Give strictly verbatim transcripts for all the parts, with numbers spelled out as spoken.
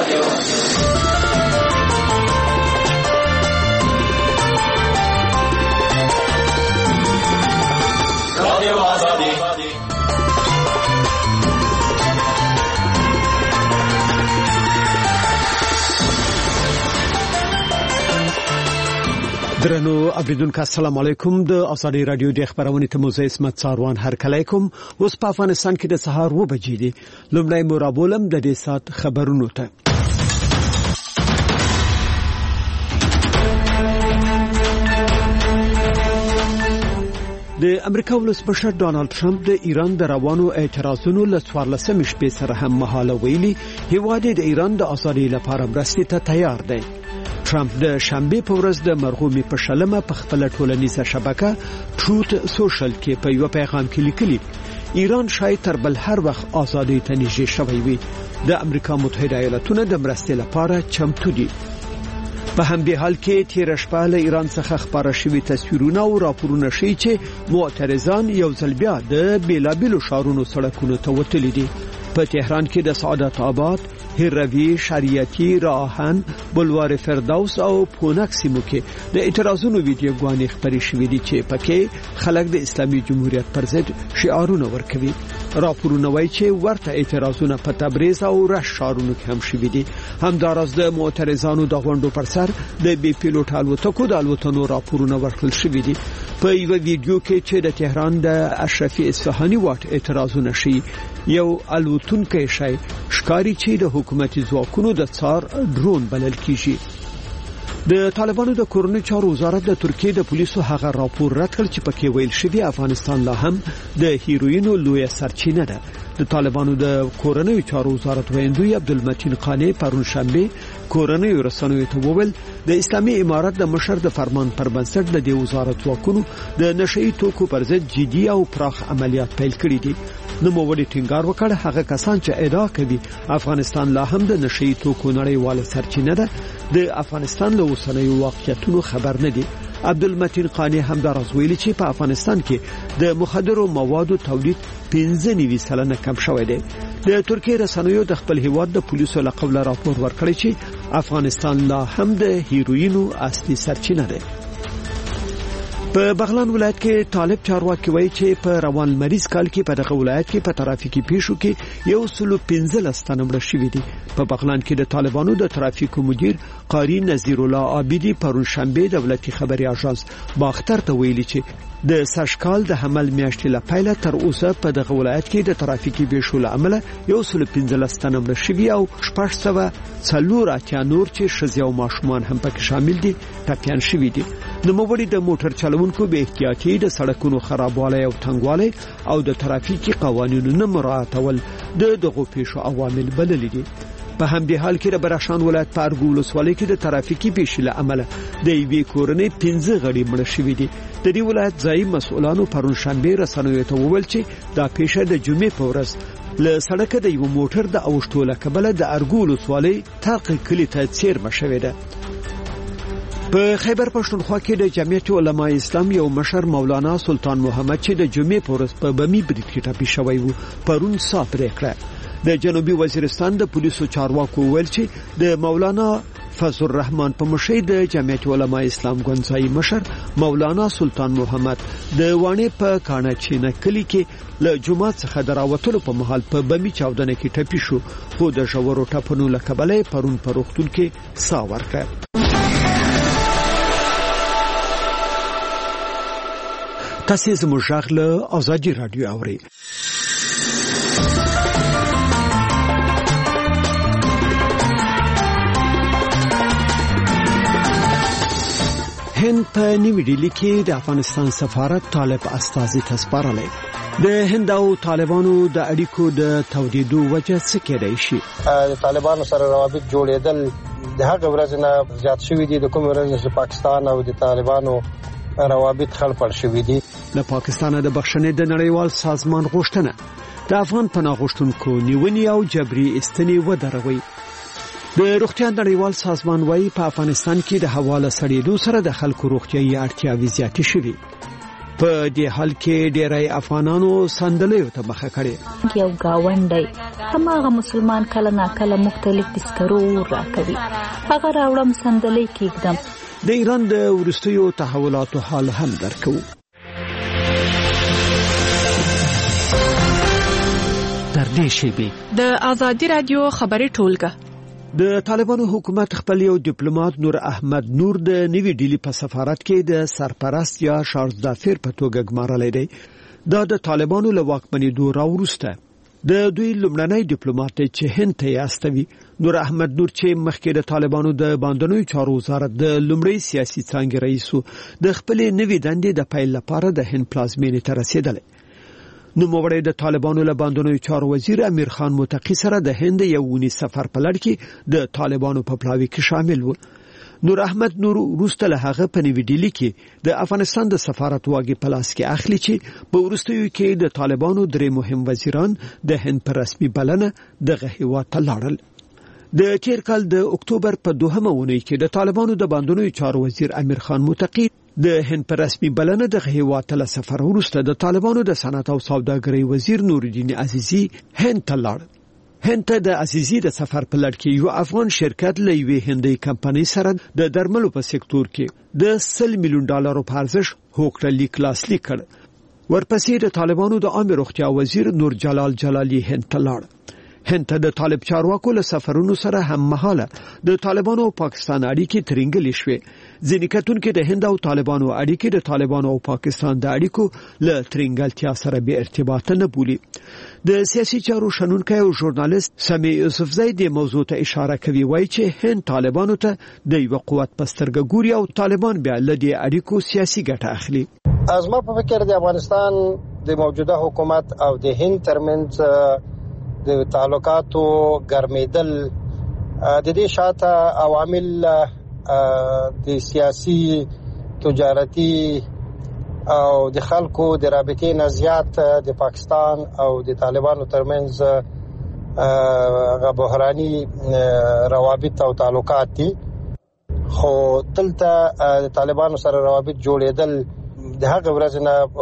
درنو اوریدونکو السلام علیکم. د آزادی رادیو د خبرونې ته موزه اسمت ساروان هر کله کوم. اوس په افغانستان کې د سهار و بجې دي. لومړی مرابولم د دې سات خبرونو ته. د امریکا ولسمشر ډانلډ ټرمپ د ایران د روانو اعتراضونو له څوارلسمې شپې سره هم مهاله ویلي هیواد د ایران د ازادۍ لپاره مرستې ته تیار دی. ټرمپ د شنبه په ورځ د مرغومي په شلمه په خپل ټولنیزه شبکه ټروت سوشل کې په یو پیغام کې لیکلي ایران شاید تر بل هر وخت ازادۍ ته نږدې شوی وي. د امریکا متحده ایالاتونو د مرستې لپاره چمتو دي. په همدې حال کې تیر شپه له ایران څخه خبره شوې تصویرونه او راپورونه ښیي چې معترضان یو ځل بیا د بیلابیلو ښارونو سړکونو ته وتلي دي. په تهران کې د سعادت آباد، هروی، شریعتی، راهن، بلوار فردوس او پونک سیمو کې د اعتراضونو ویډیوګانې خبرې شوې دي چې پکې خلک د اسلامي جمهوریت پر ضد شعارونه ورکوي. راپورونه وایي چې ورته اعتراضونه په تبریز او رشت ښارونو کې هم شوي دي. همداراز د معترضانو د غونډو پر سر د بي پیلوټ الوتکو د الوتنو راپورونه ورکړل شوي دي. په یو ویډیو کې چې د تهران د اشرفي اصفهاني واټ اعتراضونه شي یو الوتونکی شي ښکاری چې د حکومتي ځواکونو د څار ډرون بلل کیږي. د طالبانو د کورنۍ چارو وزارت د ترکیه د پولیسو هغه راپور رد کړ چې پکې ویل شوی افغانستان لا هم د هیروینو لویه سرچینه ده. د طالبانو د کورنۍ چارو وزارت ویندوی عبدالمتین قانی پرون شنبه کورنۍ رسنیو ته وویل د اسلامي امارت د مشر د فرمان پر بنسټ د دې وزارت ځواکونو د نشئی توکو پر ضد جدي او پراخ عملیات پیل کړي دي. نو موږ ټینګار وکړ هغه کسان چې ادعا کوي افغانستان لا هم د نشئی توکو نړیواله سرچینه ده د افغانستان له اوسنیو واقعیتونو خبر نه دي. عبدالمتین قانی هم دا راویلي چې په افغانستان کې د مخدرو موادو تولید پنځه نوي سلنه کم شوی دی. د ترکیه رسنیو د خپل هیواد د پولیسو له قبل راپور ورکړی چې افغانستان لا هم د هیروینو اصلي سرچینه ده. په بغلان ولایت کې طالب چارواکي وایي چې په روان مریض کال کې په دغه ولایت کې په ترافیکي پیښو کې یو سلو پنځلس تنه مړه شوي دي. په بغلان کې د طالبانو د ترافیکو مدیر قاری نذیر الله عابدی پرون شنبه دولتي خبري اژانس باختر ته ویلي چې د سرشکال د حمل میاشتې له پیله تر اوسه په دغه ولایت کې د ترافیکي پیښو له امله یو سلو پنځلس تنه مړه شوي او شپږ سوه څلور اتیا نور چې ښځې او ماشومان هم پکې شامل دي ټپیان شوي دي. نوموړي د موټر چلوونکو به احتیاطي د سړکونو خرابوالی او تنګوالی او د ترافیکي قوانینو نه مراعاتول د دغو پیښو عوامل بللي دي. په همدې حال کې د بدخشان ولایت په ارګو ولسوالۍ کې د ترافیکي پیښې له امله د یوې کورنۍ پنځه غړي مړه شوي دي. د دې ولایت ځایي مسؤلانو پرون شنبه رسنیو ته وویل چې دا پیښه د جمعې په ورځ له سړک د یو موټر د اوښتو له کبله د ارګو ولسوالۍ تاقي کلي ته څیرمه شوې ده. په خیبر پښتونخوا کې د جمعیت علماء اسلام یو مشر مولانا سلطان محمد چې د جمعې په ورځ په بمی برید کې ټپي شوی و پرون صاف پریکړه. د جنوبي وزیرستان د پولیسو چارواکو ویل چې د مولانا فضل الرحمن په مشرۍ د جمعیت علماء اسلام ګونځای مشر مولانا سلطان محمد د وانه په کاناچینه کلی کې له جمعه څخه دراوتلو په محل په بمی چاودنه کې ټپي شو خو د ژورو ټپونو له کبله پرون په روغتون کې ساه ورکړه. تاسو زموږ غږ له آزادی رادیو اورئ. هند په نیو ډیلی کې د افغانستان سفارت طالب استازي تسپارلې. د هند او طالبانو د اړیکو د تودیدو وجه څه کېدای شي؟ د طالبانو سره روابط جوړېدل د هغه ورځ نه زیات شوي دي. د کوم ورځ چې پاکستان او د طالبانو روابط خلپړ شوي دي. د پاکستان د بخښنې د نړیوال سازمان غوښتنه د افغان پناه غوښتونکو نیونې او جبري استنې ودروي. د روغتیا نړیوال سازمان وايي په افغانستان کې د حواله سړېدو سره د خلکو روغتیايي اړتیاوې زیاتې شوې. په دې حال کې ډېری افغانانو سندلیو ته مخه کړې. یو گاونډی هماغه مسلمان کله ناکله مختلف بسکرو راکوي، هغه راوړم سندلې کېږدم. د ایران د وروستیو تحولاتو حال هم درکو. تر دې شیبې د آزادي رادیو خبري ټولګه. د طالبانو حکومت خپل یو ډیپلوماټ نور احمد نور د نوی ډیلی په سفارت کې د سرپرست یا شارزدافیر په توګه ګمارل دی. دا د طالبانو له واکمنېدو راوروسته د دوی لومړنی ډیپلوماټ چې هند ته یاستوي. نور احمد نور چې مخکې د طالبانو د باندنوي چارو وزارت د لومړی سیاسي څانګې رئیس و، د خپل نوی دندې د پیل لپاره د هند پلازمینې ته رسیدلی. نو موړی د طالبانو له باندنوي چارو وزیر امیر خان متقی سره د هند یو ونی سفر په لړ کې د طالبانو په پلاوي کې شامل و. نور احمد نور روسته له هغه په نوی ډیلی کې د افغانستان د سفارت واګي په لاس کې اخلي چې په ورستیو کې د طالبانو درې مهم وزیران د هند پر رسمي بلنه دغه هیواد ته لاړل. د تیر کال د اکتوبر په دوهمه اونۍ کې د طالبانو د باندنوي چارو وزیر امیر خان متقی د هند پر رسمي بلنه د هیواد ته سفر وروسته د طالبانو د صنعت او سوداګرۍ وزیر نورالدین عزیزی هند ته لاړ. هند ته د عزیزی د سفر په لړ کې یو افغان شرکت له یوې هندۍ کمپنۍ سره د درملو په سکتور کې د سل میلیون ډالرو په ارزښت هوکړه لیک لاسلیک کړ. ورپسې د طالبانو د عامه روغتیا وزیر نور جلال جلالی هند ته لاړ. هند ته د طالب چارواکو له سفرونو سره هم مهاله د طالبانو او پاکستان اړیکې ترنګلې شوې. ځینې کتونکو د هند او طالبانو اړیکې د طالبانو او پاکستان د اړیکو له ترنګلتیا سره به ارتباط نه بولي. د سیاسي چارو شنونکی او ژورنالیست سمیع یوسفزی د موضوع ته اشاره کوي، وایي چې هند طالبانو ته د یو قوت پسترګه ګوري او طالبان بیا له دې اړیکو سیاسي ګټه اخلي. از ما په فکر د افغانستان د موجوده حکومت او د هند ترمنځ د تعلقاتو ګرمېدل د دې شاته عوامل د سیاسي تجارتي او د خلکو د رابطې نه زیات د پاکستان او د طالبانو ترمنځ غو بحراني روابط او تعلقات دي. خو دلته د طالبانو سره روابط جوړېدل د هغه ورځ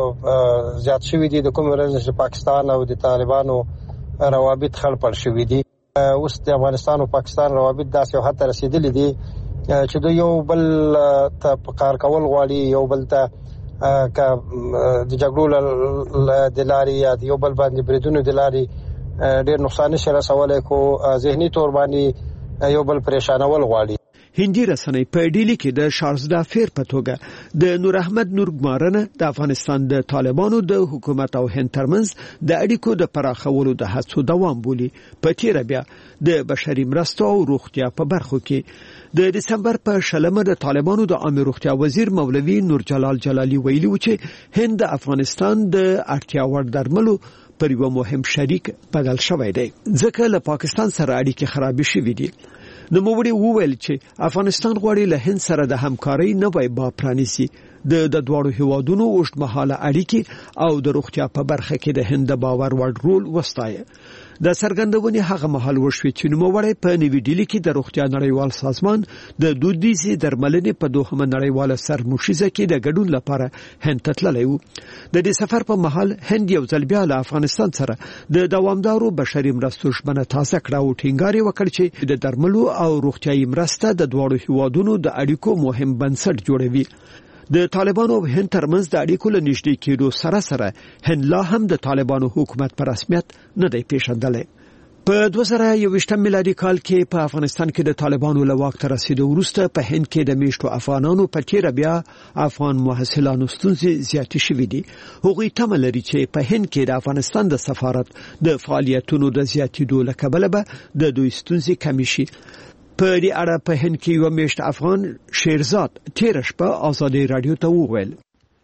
نه زیات شوي دي د کوم ورځ چې پاکستان او د طالبانو روابط خلپړ شوي دي. اوس د افغانستان او پاکستان روابط داسې یو حد ته رسیدلي دي چې دوی یو بل ته کار کول غواړي، یو بل ته که د جګړو د لارې یا د یو بل باندې بریدونو د لارې ډېر نقصان نشي رسولی، خو ذهني طور باندې یو بل پریشانول غواړي. هندي رسنۍ په ډیلی کې د شارزدافیر په توګه د نور احمد نور ګمارنه د افغانستان د طالبانو د حکومت او هند ترمنځ د اړیکو د پراخولو د هڅو دوام بولي. په تیر بیا د بشري مرستو او روغتیا په برخو کې د دسمبر په شلمه د طالبانو د عامه روغتیا وزیر مولوی نور جلال جلالی ویلي و چې هند د افغانستان د اړتیا وړ درملو پر یو مهم شریک بدل شوی دی، ځکه له پاکستان سره اړیکې خراب شوې دي. نو موږ وویل چې افغانستان غواړي له هند سره د همکارۍ نوې باب پرانیسي. د د دوړو هیوادونو اوږدمهاله اړیکې او د روغتیا په برخه کې د هند باور وړ رول وستایي. د څرګندونې هغه مهال وشوي چې نوموړی په نوی ډیلی کې د روغتیا نړیوال سازمان د دودیزې درملنې په دوهمه نړیواله سرمشیزه کې د ګډون لپاره هند ته تللی و. د دې سفر په مهال هند یو ځل بیا له افغانستان سره د دوامدارو بشري مرستو ژمنه تازه کړه او ټینګار یې وکړ چې د درملو او روغتیايي مرسته د دواړو هیوادونو د اړیکو مهم بنسټ جوړوي. د طالبانو او هند ترمنځ د اړیکو له نږدې کېدو سره سره هند لا هم د طالبانو حکومت په رسمیت نه دی پیژندلی. په دوه زره یوویشتم میلادي کال کې په افغانستان کې د طالبانو له واک ته رسیدو وروسته په هند کې د میشتو افغانانو په تیر بیا افغان محصلانو ستونزې زیاتې شوې دي. هغوی تمه لري چې په هند کې د افغانستان د سفارت د فعالیتونو د زیاتېدو له کبله به د دوی ستونزې کمې شي. په دې اړه په هند کې یو میشت افغان شیرزاد تیر شپه آزادي رادیو ته وویل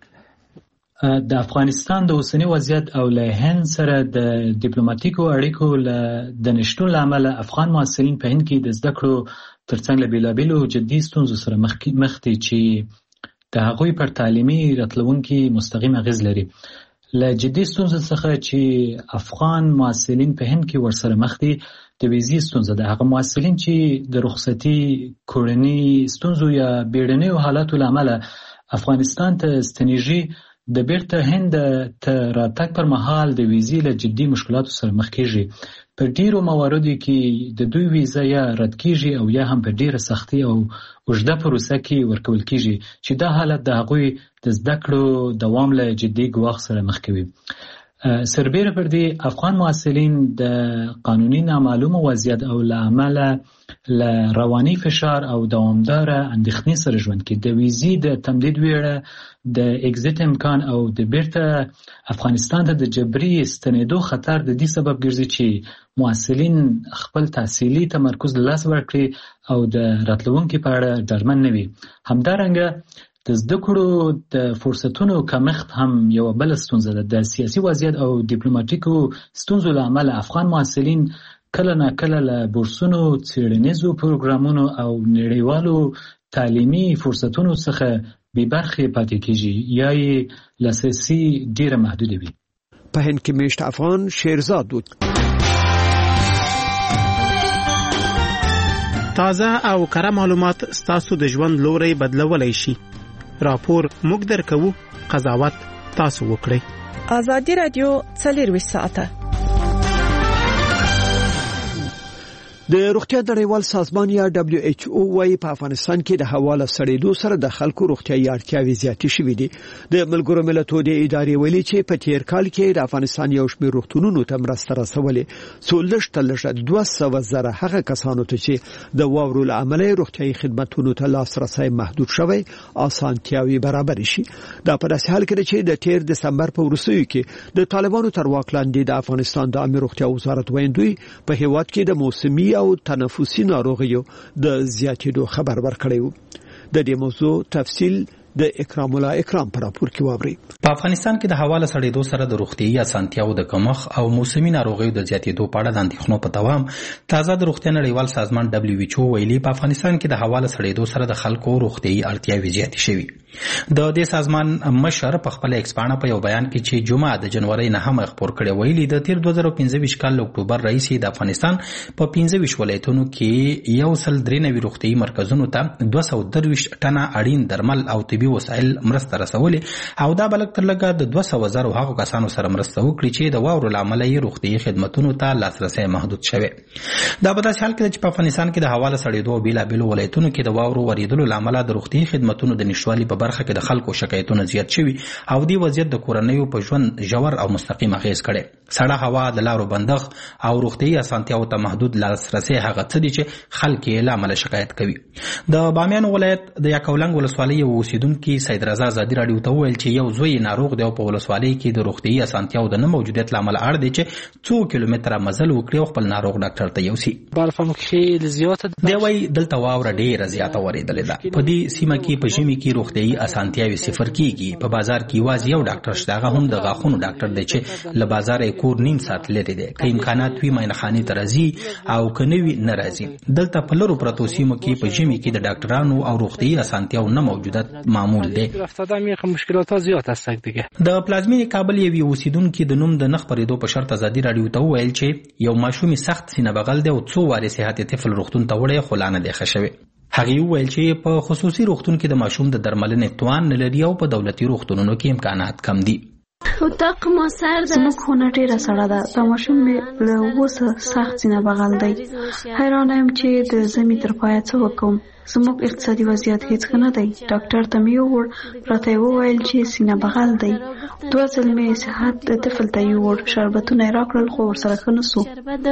د افغانستان د اوسنی وضعیت او له هند سره د ډیپلوماټیکو اړیکو له د نشټون لامل افغان محصلین په هند کې د زده کړو ترڅنګ له بیلابیلو جدي ستونزو سره مخ دي چې د هغوی پر تعلیمي راتلونکي مستقیم اغیز لري. له جدي ستونزو څخه چې افغان محصلین په هند کې ورسره مخ دي د ویزې ستونزه ده. هغه محصلین چې د رخصتي کورنۍ ستونزو یا بیړنیو حالاتو لامل افغانستان ته ستنیږي د بیرته هند ته راتګ پر مهال د ویزې له جدي مشکلاتو سره مخ کیږي. په ډیرو مواردو کې د دوی ویزه یا رد کیږي او یا هم په ډیره سختي او اوږده پروسه کې ورکول کیږي چې دا حالت د هغوی د زده کړو دوام له جدي ګواښ سره مخ کوي. سربیره پر دې افغان محصلین د قانوني نامعلومه وضعیت او له امله له رواني فشار او دوامداره اندېښنې سره ژوند کوي. د ویزې د تمدید ویره، د اگزیت امکان او د بیرته افغانستان ته د جبري ستنېدو خطر د دې سبب ګرځي چې محصلین خپل تحصیلي تمرکز له لاسه ورکړي او د راتلونکي په اړه ډاډمن نه وي. همدارنګه د زده کړو د فرصتونو کمښت هم یو بل ستونزه ده. د سیاسي وضعیت او ډیپلوماټیکو ستونزو له امله افغان محصلین کله نه کله له بورسونو، څیړنیزو پروګرامونو او نړیوالو تعلیمي فرصتونو څخه بې برخې پاتې کیږي یا یې لاسرسي ډیره محدوده وي. په هند کې میشت افغان شیرزاد بود. تازه او کره معلومات ستاسو د ژوند لوري بدلولای شي. راپور موږ درکوو، قضاوت تاسو وکړئ. ازادي رادیو څلورویشت ساعته. د روغتیا نړیوال سازمان یا دبليو ایچ او وايي په افغانستان کې د هوا له سړېدو سره د خلکو روغتیايي اړتیاوې زیاتې شوې دي. د ملګرو ملتونو د ادارې ویلي چې په تیر کال کې د افغانستان یو شمېر روغتونونو ته مرسته رسولې، څو لږ تر لږه دوه سوه زره هغه کسانو ته چې د واورو له امله روغتیايي خدماتو ته لاسرسي محدود شوی آسانتیاوي برابر شي. دا په داسې حال کې چې د تیر دسمبر په وروستیو کې د طالبانو تر واک لاندې د افغانستان د عامه روغتیا وزارت ویندوی په هیواد کې د موسمي او تنفسي ناروغیو د زیاتېدو خبر ورکړی و. د دې موضوع تفصیل د اکرام الله اکرام پر راپور کې واوري. په افغانستان کې د هوا له سړېدو سره د روغتیايي اسانتیاو د کمښت او موسمي ناروغیو د زیاتېدو په اړه د اندېښنو په دوام تازه د روغتیا نړیوال سازمان دبليو ایچ او ویلي په افغانستان کې د هوا له سړېدو سره د خلکو روغتیايي اړتیاوې زیاتې شوي. د دې سازمان مشر په خپل ایکس پاڼه په یو بیان کې چې جمعه د جنوري نه هم خبر کړی ویلي د تیر دوه زره پنځه ویشت کال اکتوبر رئیس د افغانستان په پنځه ویشت ولایتونو کې یو سل درې نوي روغتیايي مرکزونو ته دوه سوه درویشت ټنه اړین درمل او طبي وسایل مرسته رسولې او دا بلک تر لږه د دوه سوه زره هغو کسانو سره مرسته وکړي چې د واورو له امله یې روغتیايي خدمتونو ته لاسرسی محدود شوی. دا په داسې حال کې چې په افغانستان کې د هوا له سړېدو او بېلابېلو ولایتونو کې د واورو ورېدلو له امله د روغتیايي خدمتونو د نشتوالي په برخه کې د خلکو شکایتونه زیات شوي او دې وضعیت د کورنیو په ژوند ژور او مستقیم اغېز کړی. سړه هوا، د لارو بندښت او روغتیايي اسانتیاو ته محدود لاسرسی هغه څه دي چې خلک یې له امله شکایت کوي. د بامیان ولایت د یکاولنګ ولسوالۍ یو اوسیدونکي سید رضا ازادي راډیو ته وویل چې یو زوی ناروغ دی او په ولسوالۍ کې د روغتیايي اسانتیاو د نه موجودیت له امله اړ دی چې څو کیلومتره مزل وکړي او خپل ناروغ ډاکټر ته یوسي. برفم خیلی زیاته دی وايي دلته واوره ډېره زیاته ورېدلې ده. په دې سیمه کې په ژمي کې روغتیايي اسانتیاوې صفر کېږي. په بازار کې یوازې یو ډاکټر شته، هغه هم د غاښونو ډاکټر دی چې له بازاره یې کور نیم ساعت لرې دی. که امکانات وي معاینخانې ته راځي او که نه وي نه راځي. دلته په لرو پرتو سیمو کې په ژمي کې د ډاکټرانو او روغتیايي اسانتیاو نه موجودیت معمول دی. مشکلات زیات هست دیگه. د پلازمینې کابل یوې اوسیدونکي د نوم د نه خپرېدو په شرط ازادي راډیو ته وویل چې یو ماشوم سخت سینه بغل دی او څو وارې صحت طفل روغتون ته وړی خو لا نه دی ښه شوی. هغې وویل چې په خصوصي روغتون کې د ماشوم د درملنې توان نه لري او په دولتي روغتونونو کې امکانات کم دي. زموږ خونه ډیره سړه ده. دا ماشوم مې له اوسه سخت سینه بغل دی. حیرانه یم چې د ژمي تر پایه څه وکړم. زموږ اقتصادي وضعیت هیڅ ښه نه دی. ډاکټر ته مې ووړ، راته یې وویل چې سینه بغل دی. دوه ځل مې صحت طفل ته یووړ، شربتونه یې راکړل خو ورسره ښه نه سو.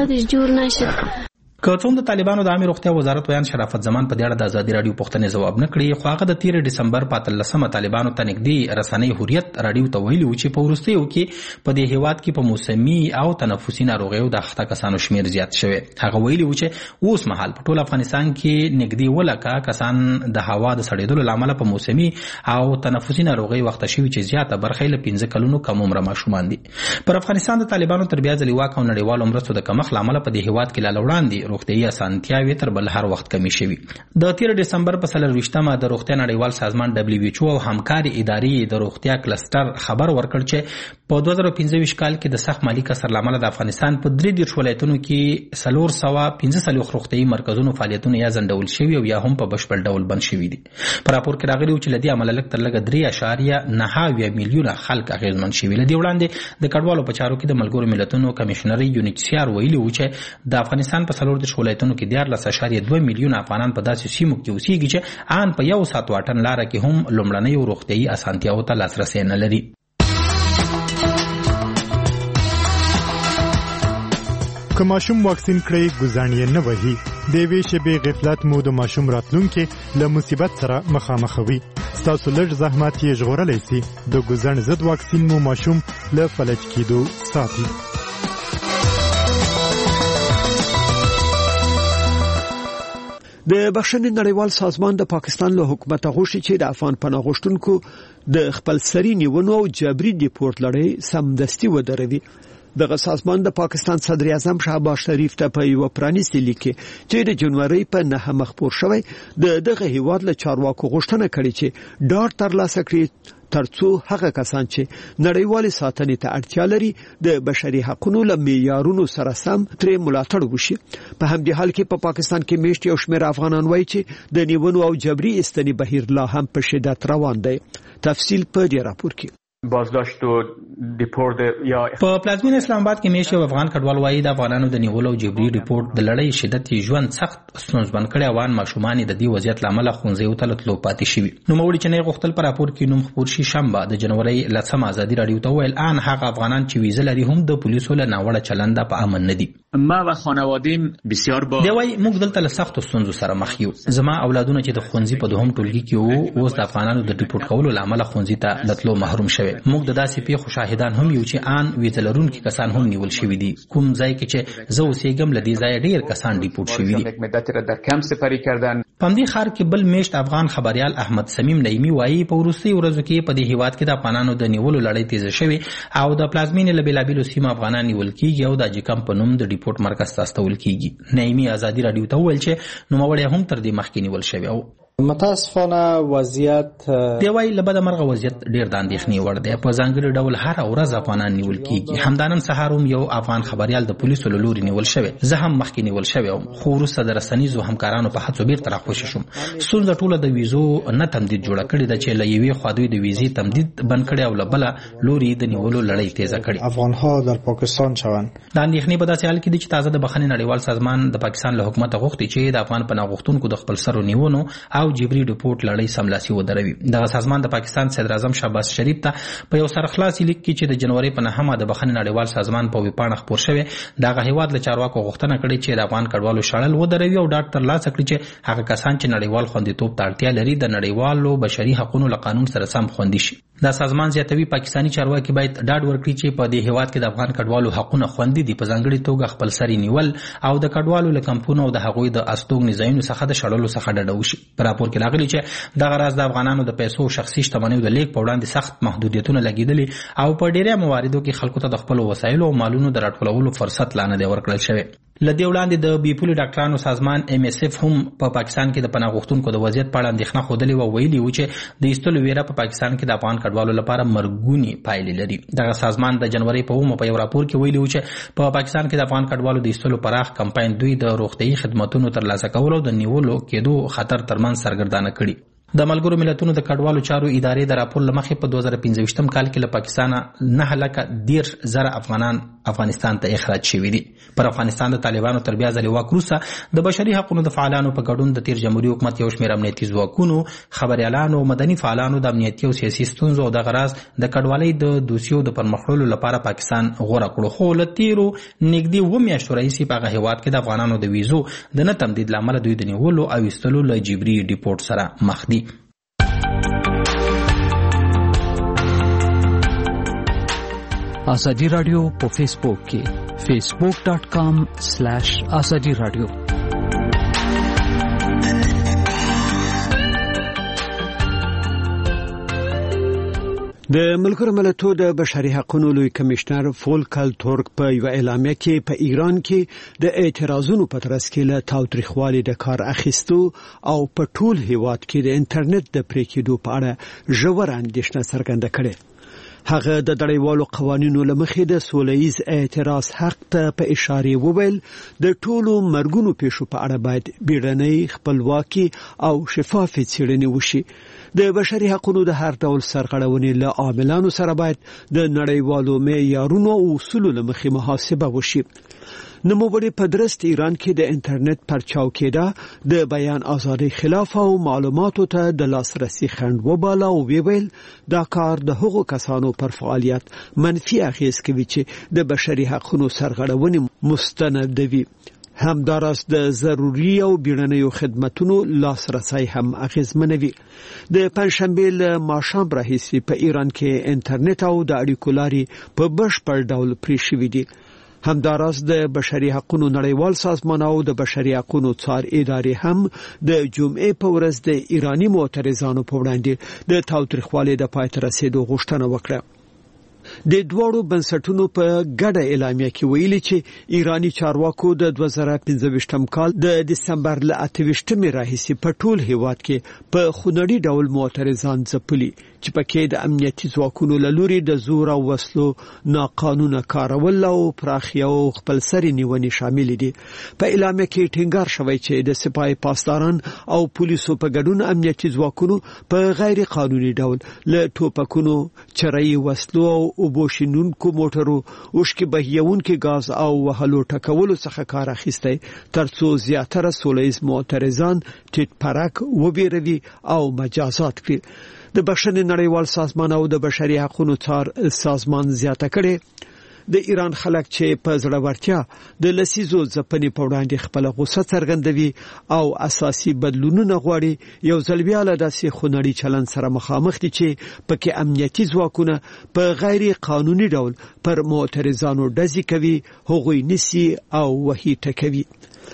که څوم د طالبانو د عامه روغتیا وزارت ویان شرافت زمان په دې اړه د ازادي راډیو پوښتنې ځواب نه کړي، خو هغه د تیر ډسمبر په اتلسمه طالبانو ته نږدې رسنۍ حریت راډیو ته ویلي و چې په وروستیو کې په دې هیواد کې په موسمي او تنفسي ناروغیو د اخته کسانو شمیر زیات شوی. هغه ویلي و چې اوس مهال په ټول افغانستان کې نږدې ولکه کسان د هوا د سړېدلو له امله په موسمي او تنفسي ناروغیو اخته شوي چې زیاته برخه یې له پنځه کلونو کم عمره ماشومان دي. پر افغانستان د طالبانو تر بیا ځلې واک او نړیوالو مرستو د کمښت له امله په دې هیواد کې لا وړاندې روغتیايي اسانتیاوې تر بل هر وخت کمی شوي. د تیر ډسمبر په څلور ویشتمه د روغتیا نړیوال سازمان دبليو ایچ او او همکاري ادارې د روغتیا کلستر خبر ورکړ چې په دوه زره پنځه ویشت کال کې د سخت مالی کسر لامل د افغانستان په درې دېرش ولایتونو کې څلور سوه پنځه څلوېښت روغتیايي مرکزونو فعالیتونه یا ځنډول شوي او یا هم په بشپړ ډول بند شوي دي. په راپور کې راغلي چې له دې امله لږ تر لږه درې اعشاریه نهه اویا میلیونه خلک اغېزمن شوي. له دې وړاندې د کډوالو په چارو کې د ملګرو ملتونو کمیشنري یونیچسیار ویلي و چې د افغانستان په څلور دېرش ولایتونو کې دیارلس اعشاریه دوه میلیونه افغانان په داسې سیمو کې اوسېږي چې ان په یو ساعت واټن لاره کې هم لومړنیو روغتیايي اسانتیاوو ته لاسرسی نه لري. که ماشوم واکسین کړئ ګزانیه نه وهي د یوې شېبې غفلت مو د ماشوم راتلونکي له مصیبت سره مخامخوي. ستاسو لږ زحمت یې ژغورلی سي. د ګزن ضد واکسین مو ماشوم له فلج کېدو ساتي. د بخښنې نړیوال سازمان د پاکستان له حکومت غوښتي چې د افغان پناه غوښتونکو د خپل سري نیونو او جبري دیپورت لړۍ سمدستي ودروي. دغه سازمان د پاکستان صدر اعظم شهباز شریف ته په یو پرانیستي لیک کې چې د جنوري په نهه مخ شوی د دغه هیواد له چارواکو غوښتنه کړې چې ډاډ ترلاسه کړي ترڅو هغه کسان چې نړیوال ساتنې ته اړتیا لري د بشري حقوقو له معیارونو سره سم ترې ملاتړ وشي. په همدې حال کې په پا پاکستان کې میشت یو شمېر افغانان وایي چې د نیونو او جبري استنې بهیر لا هم په شدت روان دی. تفصیل په دې راپور کې. بازداشت و دیپورت یا په پلازمین اسلام آباد کې میشي افغان کډوال وایي د افغانانو د نیولو او جبري ریپورت د لړۍ شدت ژوند سخت ستونزمن کړي. افغان ماشومان د دې وضعیت لامل خونځې ته تللو پاتې شوي. نو موړي چې نه غوښتل پر راپور کې نوم خبر شي شنبه د جنوري لسمه ازادي رادیو ته ویل ان هغه افغانان چې ویزه لري هم د پولیسو له ناوړه چلند په امن نه دي. ما و خانواده‌ام بسیار با دی وایي موږ دلته له سخت ستونزو سره مخ یو. زما اولادونه چې د خونځي په دوهم ټولګي کې وو اوس د افغانانو د ریپورت کولو لامل خونځي ته لتلو محروم شوي. موږ د داسې خو شاهدان هم یو چې ان ویزلرون کې کسان هم نیول شوی دي. کوم ځای کې چې زه اوسېږم لدی ځای ډیر کسان ریپورت شوی دي. په دې خار کې بل میشت افغان خبريال احمد سمیم نعیمی وایي په وروستي ورځو کې په دې هیواد کې د افغانانو د نیولو لړۍ تیز شوی او د پلازمین له بلابلو سیمه افغانان نیول کیږي او د جکم په نوم د ریپورت مرکز تاسطول کیږي. نعیمی ازادي رادیو ته ویل چې نوموړی هم تر دې مخکې نیول شوی او متاسفانه وضعیت دی وایي لبد مرغه وضعیت ډیر د اندېښنې وړ دی. په ځانګړي ډول هر ورځ افغانان نیول کیږي. همدانن سهار هم یو افغان خبريال د پولیسو له لوري نیول شوی. زه هم مخکې نیول شوی او خو وروسته د رسنیزو همکارانو په هڅو بیرته راخوشي شوم. ستونزه ټوله د ویزو نه تمدید جوړه کړې ده چې له یوې خوا دوی د ویزې تمدید بند کړي او له بله لوري د نیولو لړۍ تیزه کړي. افغانها در پاکستان شوند. د اندېښنې په داسې حال کې دي چې تازه د بخښنې نړیوال سازمان د پاکستان له حکومت غوښتي چې د افغان پناه غوښتونکو د خپل سرو نیونو او جبري ریپورت لړۍ سملاسي ودروي. دغه سازمان د پاکستان صدر اعظم شهباز شریف ته په یو سرخلاصي لیک کې چې د جنوري په نهمه د بخښنې نړیوال سازمان په ویبپاڼه خپور شوی دغه هیواد له چارواکو غوښتنه کړې چې د افغان کډوالو شړل ودروي او ډاډ ترلاسه کړي چې هغه کسان چې نړیوال خوندیتوب ته اړتیا لري د نړیوالو بشري حقوقو له قانون سره سم خوندي شي. دا سازمان زیاتوي پاکستانی چارواکي باید ډاډ ورکړي چې په دې هیواد کې د افغان کډوالو حقوقونه خوندي دي. په ځانګړي توګه خپل سري نیول او د کډوالو له کمپونو او د هغوی د استوګنې ځایونو څخه د شړلو څخه ډډه وشي. په راپور کې راغلي چې دغه راز د افغانانو د پیسو شخصي شتمنیو د لیک په وړاندې سخت محدودیتونه لګیدلي او په ډیری مواردو کې خلکو ته د خپل وسایلو او مالونو د راټولولو فرصت لا نه دی ورکړل شوی. لدې وړاندې د بیپولي ډاکټرانو سازمان ایم اس اف هم په پاکستان کې د پناه غوښتونکو د وضعیت په اړه اندېښنه ښودلې او ویلي و چې د ایستلو ویره په پاکستان کې د افغان کډوالو لپاره مرګونې پایلې لري. دغه سازمان د جنوري په اومه په یو راپور کې ویلي و چې په پاکستان کې د افغان کډوالو د ایستلو پراخ کمپاین دوی د روغتیايي خدماتونو ترلاسه کولو او د نیولو کېدو خطر ترمنځ سرګردانه کړي. د ملګرو ملتونو د کډوالو چارو ادارې د راپور لمخې په دوه زره پنځه ویشتم کال کې له پاکستان نه لکه ډیر زره افغانان افغانستان ته اخراج شوي دي. پر افغانستان د طالبانو تر بیا ځلې واک وروسته د بشري حقوقو د فعالانو په ګډون د تیر جمهوریت حکومت یو شمېر امنیتي ځواکونو خبريالانو مدني فعالانو د امنیتي او سیاسي ستونزو او د غراض د کډوالۍ د دوسیو د پرمخړلو لپاره پاکستان غوره کړو. خو له تیرو نږدې اوه میاشتو راهیسې په هغه هیواد کې د افغانانو د ویزو د نه تمدید له امله دوی د نیولو او ایستلو له جبري ریپورټ سره مخ دي. آزادی رادیو په فیسبوک کې فیسبوک ډاٹ کام سلیش آزادی رادیو. د ملګرو ملتونو د بشري حقوقو لوی کمشنر فولکر تورک په یو اعلامیه کې په ایران کې د اعتراضونو په ترڅ کې له تاوتریخوالي د کار اخیستو او په ټول هیواد کې د انټرنیټ د پرې کېدو په اړه ژور اندېښنه څرګنده کړې. هغه د نړیوالو قوانینو لمخې د سولهییز اعتراض حق ته په اشاره وویل د ټولو مرګونو پیښو په اړه باید بیړنۍ خپلواکي او شفاف څېړنې وشي. د بشري حقوقو د هر ډول سرغړونې له عاملانو سره باید د نړیوالو معیارونو او اصولو لمخې محاسبه وشي. نوموړي په درست ایران کې د انټرنیټ پرچاو کېده د بیان ازادۍ خلاف او معلوماتو ته د لاسرسي خنډ وباله او ویل دا کار د هغو کسانو پر فعالیت منفي اغیز کوي چې د بشري حقوقو سرغړونې مستندوي. همداراز د ضروري او بیړنیو خدماتونو لاسرسي هم اغیزمنوي. د پنځشنبه له ماښام راهیسې په ایران کې انټرنیټ او د اړیکو لارې په بشپړ ډول پرې شوي دي. همداراز د بشري حقوقو نړیوال سازمان او د بشري حقوقو څار ادارې هم د جمعې په ورځ د ایرانی معترضانو په وړاندې د تاوتریخوالي د پای ته رسیدو غوښتنه وکړه. د دوړو بنسټونو په ګډه اعلامیه کې ویلي چې ایرانی چارواکو د دوه زره پنځه کال د دسمبر ل اته ویشتمې راهیسې په ټول هیواد کې په خونړي ډول معترضان ځپلي چې پکې د امنیتي ځواکونو له لوري د زور او وسلو ناقانونه کارول او پراخي او خپلسري نیونې شامل دي. په اعلامیه کې ټینګار شوی چې د سپای پاسداران او پولیسو په ګډون امنیتي ځواکونو په غیر قانوني ډول له ټوپکونو، چرای وسلو او وبوشینونکو موټرو، اوشکې بهیونکو غاز او وهلو ټکولو څخه کار اخیستی ترڅو زیاتره سولهییز معترضان ټیټ پرک وبېروي او مجازات کړي. د بشري نړیوال سازمان او د بشري حقوقو څار سازمان زیاته کړي د ایران خلک چې په زړورتیا د لسیزو ځپنې په وړاندې خپل غوسه څرګندوي او اساسي بدلونونه غواړي، یو ځل بیا له داسې خونړي چلند سره مخامخ دي چې پکې امنیتي ځواکونه په غیر قانوني ډول پر معترضانو ډزې کوي، هغوی نسی او وحی ټکوي.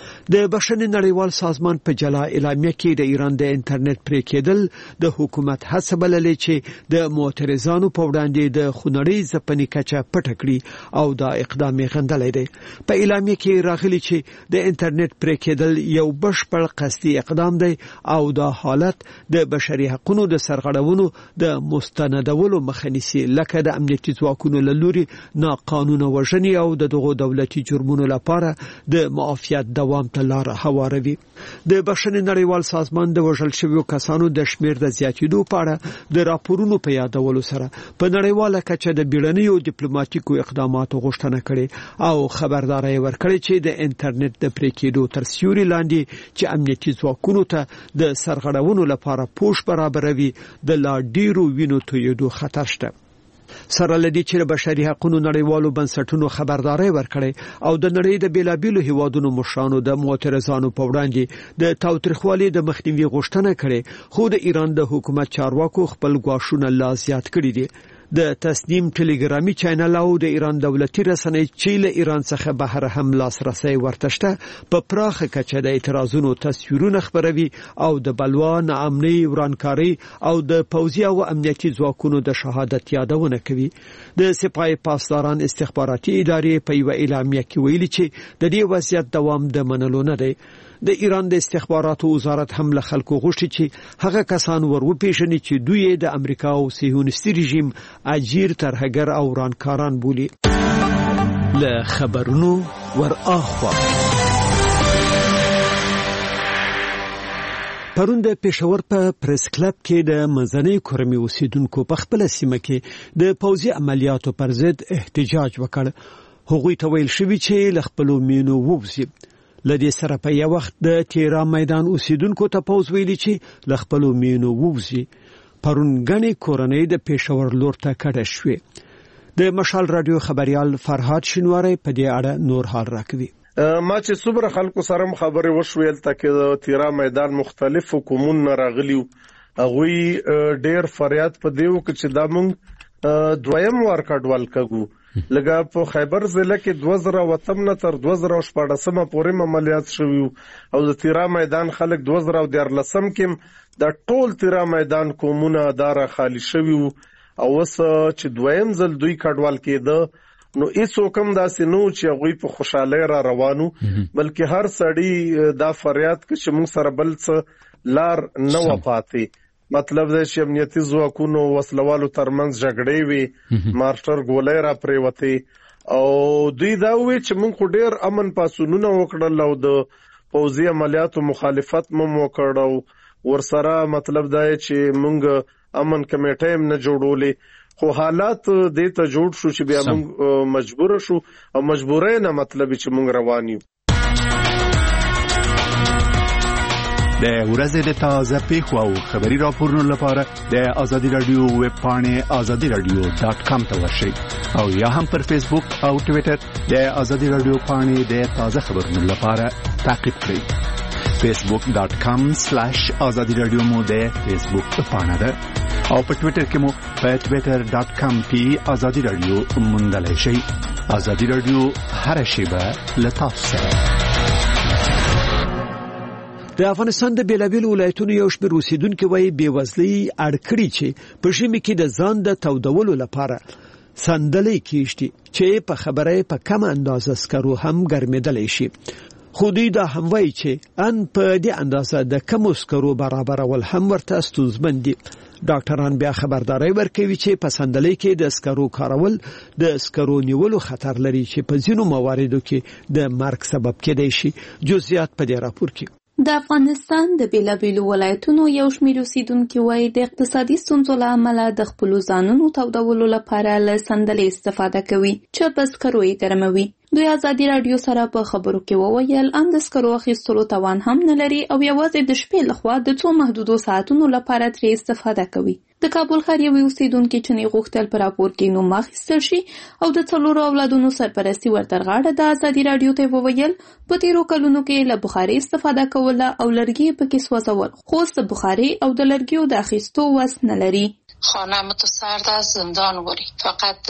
د بشري نړیوال سازمان په جلا اعلامیه کې د ایران د انټرنیټ پرې کېدل د حکومت هڅه بللې چې د معترضانو په وړاندې د خونړۍ ځپنې کچه پټه کړي او دا اقدام غندلې دی. په اعلامیه کې راغلي چې د انټرنیټ پرې کېدل یو بشپړ قصدي اقدام دی او دا حالت د بشري حقوقو د سرغړونو د مستندولو مخه نیسي، لکه د امنیتي ځواکونو له لوري ناقانونه وژنې او د دغو دولتي جرمونو لپاره د معافیت دوام ته لار هواروي. د بشري نړیوال سازمان د وژل شویو کسانو د شمیر د زیاتېدو په اړه د راپورونو په یادولو سره په نړیواله کچه د بیړنیو ډیپلوماټیکو اقداماتو غوښتنه کړې او خبرداري ورکړې چې د انټرنیټ د پرې کېدو تر سیوري لاندې چې امنیتي ځواکونو ته د سرغړونو لپاره پوښ برابروي د لا ډیرو وینو تویېدو خطر شته. سره لدی چې بشري حقوقو نړیوالو بنسټونو خبرداري ورکړي او د نړۍ د بیلابیلو هیوادونو مشرانو د معترضانو په وړاندې د تاوتریخوالي د مخنیوي غوښتنه کړي، خو د ایران د حکومت چارواکو خپل غواښونه لا زیات کړي دي. د تسنیم ټلګرامي چینل او د ایران دولتي رسنۍ چې له ایران څخه بهر هم لاسرسي ورتشته په پراخه کچه د اعتراضونو تصویرونه خبروي او د بلوا، ناامنۍ، ورانکاري او د پوځي او امنیتي ځواکونو د شهادت یادونه کوي. د سپای پاسداران استخباراتي ادارې په یو اعلامیه کې ویلي چې د دې وضعیت دوام د منلو نه دی. د ایران د استخباراتو وزارت هم له خلکو غوښتي چې هغه کسان وروپېژني چې دوی د امریکا او صهیونیستي رژیم اجیر، ترهګر او ورانکاران بولي. له خبرونو ور اخوا پرون د پېښور په پریس کلب کې د منځنۍ کورمې اوسیدونکو په خپل سیمه کې د پوځي عملیاتو پر ضد احتجاج وکړ. هغوی ته ویل شوی چې له خپلو مینو ووځي. لدې سره په یو وخت د تهران میدان اوسیدونکو ته پوځ ویلي چې له خپلو مینو ووځي. پرون غني کورنۍ د پېښور لور ته کډه شوې. د مشال رادیو خبريال فرهاد شینواری په دې اړه نور حال راکوي. ما چې صبر خلکو سره خبرې وشویل تکه د تیرا میدان مختلف حکومتونه راغلیو، هغوی ډېر فریاد په دیو کې چې دا مونږ دویم وار کډوال کګو. لکه په خیبر ضلع کې دوه زره وتم نه تر دوه زره شپږم پورې عملیات شوي او د تیرا میدان خلک دوه زره دیارلسم کې د ټول تیرا میدان کومونه دارا خالی شوي او وس چې دویم ځل دوی کډوال کېده نو هیڅ کوم داسې نو چې هغه په خوشاله را روانو بلکې هر سړی دا فریاد کوي چې موږ سره بل څه لار نه وپاتې مطلب دا چې امنیتي ځواکونو وسلوالو ترمنځ جګړې وي مارټر ګولې را پریوته او دوی دا وی چې موږ ډېر امن پاسونونه وکړل او د پوځي عملیاتو مخالفت مو وکړو ورسره مطلب دا چې موږ امن کمیټه هم نه جوړولې خو حالات دې ته جوړ شو چې بیا موږ مجبور شو او مجبورای نه مطلب چې موږ روان یو. د ورځې د تازه پیښو او خبري راپورونو لپاره د آزادي رادیو ویب پاڼې آزادي رادیو ډاټ کام ته ورشئ او یا هم پر فیسبوک او ټوئیټر د آزادي رادیو پاڼې د تازه خبرونو لپاره تعقیب کړئ. فیسبوک ډاټ کام سلیش آزادي رادیو مو د فیسبوک پاڼه ده او په ټوئیټر کې مو په ټوئیټر ډاټ کام کې آزادي رادیو موندلای شئ. آزادي رادیو هر شیبه له تاسو سره. د افغانستان د بیلابیل ولایتونو یو شمېر اوسیدونکي وایي بېوزلي اړ کړي چې په ژمي کې د ځان د تودولو لپاره صندلۍ کېږدي چې په خبره په کمه اندازه سکرو هم ګرمېدلی شي. خو دوی دا هم وایي چې ان په دې اندازه د کمو سکرو برابرول هم ورته ستونزمن دي. ډاکټران بیا خبرداري ورکوي چې په صندلۍ کې د سکرو کارول د سکرو نیولو خطر لري چې په ځینو مواردو کې د مرګ سبب کېدای شي. جزئیات په دې راپور کې. د افغانستان د بیلابیلو ولایتونو یو شمېر اوسیدونکي وایي د اقتصادي ستونزو له امله د خپلو ځانونو تودولو لپاره له صندلۍ استفاده کوي چې په سکرو یې ګرموي. دوی آزادي رادیو سره په خبرو کې وویل ان د سکرو اخیستلو توان هم نه لري او یوازې د شپې لخوا د څو محدودو ساعتونو لپاره ترې استفاده کوي. د کابل ښار یو اوسیدونکي چې نه غوښتل په راپور کې نوم اخیستل شي او د څلورو اولادونو سرپرستي ورترغاړه د آزادي رادیو ته وویل په تیرو کلونو کې له بخاري استفاده کوله او لرګي پکې سوځول خو د بخاري او د لرګیو د اخیستو وس نه لري. خانه متسرد از زندان وری فقط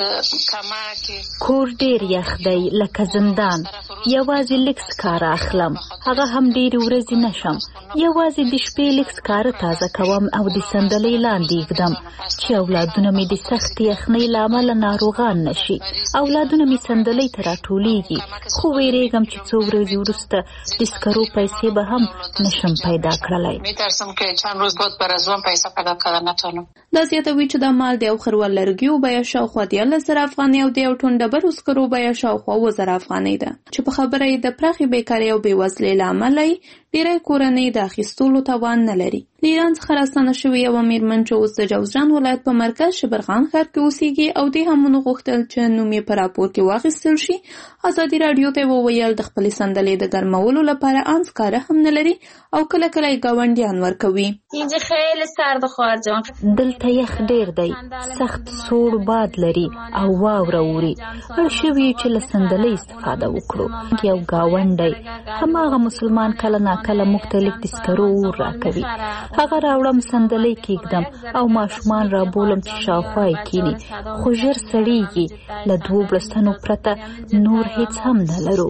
کمک کور ډیر یخ دی لکه زندان یوازې لکس کار اخلم هغه هم ډیر ورځې نشم یوازې د شپې لکس کار تازه کوم او د صندلۍ لاندې ږدم چې اولادونه مې د سخت یخنۍ له امله ناروغان نشي. اولادونه مې صندلۍ ته راټولیږي خو ویریږم چې څو ورځې وروسته د سکرو پیسې به هم نشم پیدا کړلی. میترسم که چند روز بعد بر از اون پیسه پیدا کردن نتونم. دا زیاتوي چې د مال د یو خروال لرګیو بیه شاوخوا دیارلس زره افغانۍ او د یو ټن ډبرو سکرو بیه شاوخوا اووه زره افغانۍ ده چې په خبره یې د پراخې بیکارۍ او بېوزلۍ له امله یې ډېری کورنۍ د اخیستلو توان نه لري. له ایران څخه راستنه شوې یوه مېرمن چې اوس د جوزجان ولایت په مرکز شبرغان ښار کې اوسېږي او دې هم ونه غوښتل چې نوم یې په راپور کې واخیستل شي. ازادي راډیو ته وویل د خپلې صندلۍ د ګرمولو لپاره ان سکاره هم نه لري او کله کله یې ګاونډیان ورکوي. اینجا خیلی سرد خواهر جان. دلته یخ ډېر دی سخت سوړ باد لري او واوره اوري. اړ شوي چې له صندلۍ استفاده وکړو. یو ګاونډی هماغه مسلمان کله ناکله موږ ته لیک د سکرو اور راکوي. هغه راوړم صندلۍ کېږدم او ماشومان رابولم چې شاوخوا یې کیني خو ژر سړیږي. له دوو بړستنو پرته نور هیڅ هم نه لرو.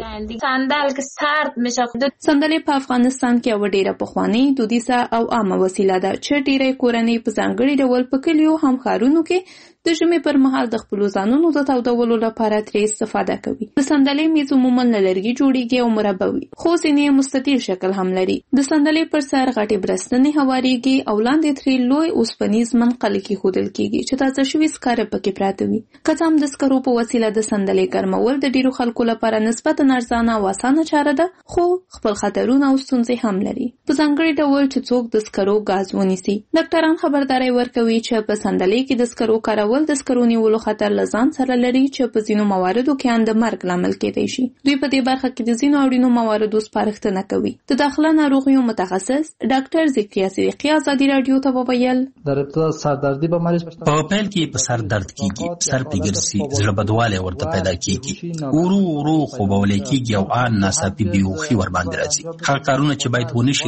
صندلۍ په افغانستان کې یوه ډېره پخوانۍ دودیزه او عامه وسیله ده چې ډېری کورنۍ په ځانګړي ډول په کلیو هم ښارونو کې د ژمي پر مهال د خپلو ځانونو د تودولو لپاره ترې استفاده کوي. د صندلۍ میز عموما له لرګي جوړیږي او مربع وي خو ځینې یې مستطیل شکل هم لري. د صندلۍ پر سر غټې برستنې هواریږي او لاندې ترې لوی اوسپنیز منقل کېښودل کېږي چې تازه شوي سکاره پکې پراته وي. که څه هم د سکرو په وسیله د صندلۍ ګرمول د ډېرو خلکو لپاره نسبتا ارزانه او اسانه چاره ده خو خپل خطرونه او ستونزې هم لري. په ځانګړي ډول چې څوک د سکرو ګاز ونیسي. ډاکټران خبرداری ورکوي چې په صندلۍ کې د سکرو کارول د سکرو نیولو خطر له ځان سره لري چې په ځینو مواردو کې ان د مرګ لامل کېدای شي. دوی په دې برخه کې د ځینو اړینو مواردو سپارښتنه کوي. د داخله ناروغیو متخصص ډاکټر ذکریا صدیقی آزادي راډیو ته وویل در ابتدا سردردی بیماری په پیل کې په سر درد کیږي سر پیګرسي زړه بدواله ورته پیدا کیږي ورو ورو خوبولې کیږي او ان ناڅاپي بیوخي ور باندې راځي. هغه کارونه چې باید ونه شي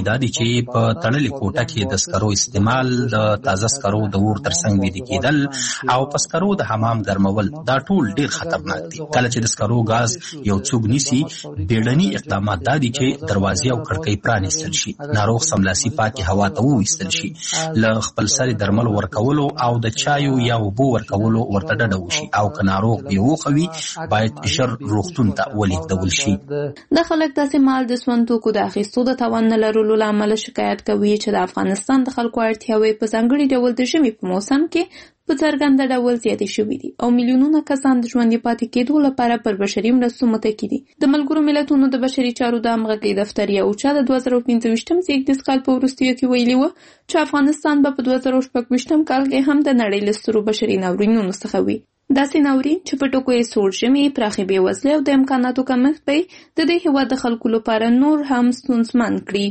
دا دی چې په تړلې کوټه کې د سکرو استعمال، د تازه سکرو د اور ترڅنګ ویده کېدل او په سکرو د حمام ګرمول دا ټول ډیر خطرناک دي. کله چې د سکرو غاز یو څوک نیسي، بیړني اقدامات دا دي چې دروازې او کړکۍ پرانیستل شي، ناروغ سملاسي پاکې هوا ته وویستل شي، له خپل سرې درمل ورکولو او د چایو یا اوبو ورکولو ورته ډډه وشي، او که ناروغ بېهوښه وي باید ژر روغتون ته ولېږدول شي. د خلک داسې مال د سون توکو د اخیستو د توان نه لرلو له امله شکایت کوي چې د افغانستان د خلکو اړتیاوې په ځانګړي ډول د ژمي په موسم کې په څرګنده ډول زیاتې شوي دي او میلیونونه کسان د ژوندي پاتې کېدو لپاره پر بشري مرستو متکي دي. د ملګرو ملتونو د بشري چارو د همغږۍ دفتر یو چا د دوه زره پنځه ویشتم زېږدیز کال په وروستیو کې ویلي وه چې افغانستان به په دوه زره شپږ ویشتم کال کې هم د نړۍ له سترو بشري ناورینونو څخه وي. داسې ناورین چې په ټکو یې سوړ ژمي، پراخې بېوزلۍ او د امکاناتو کمښت به د دې هېواد د خلکو لپاره نور هم ستونزمن کړي.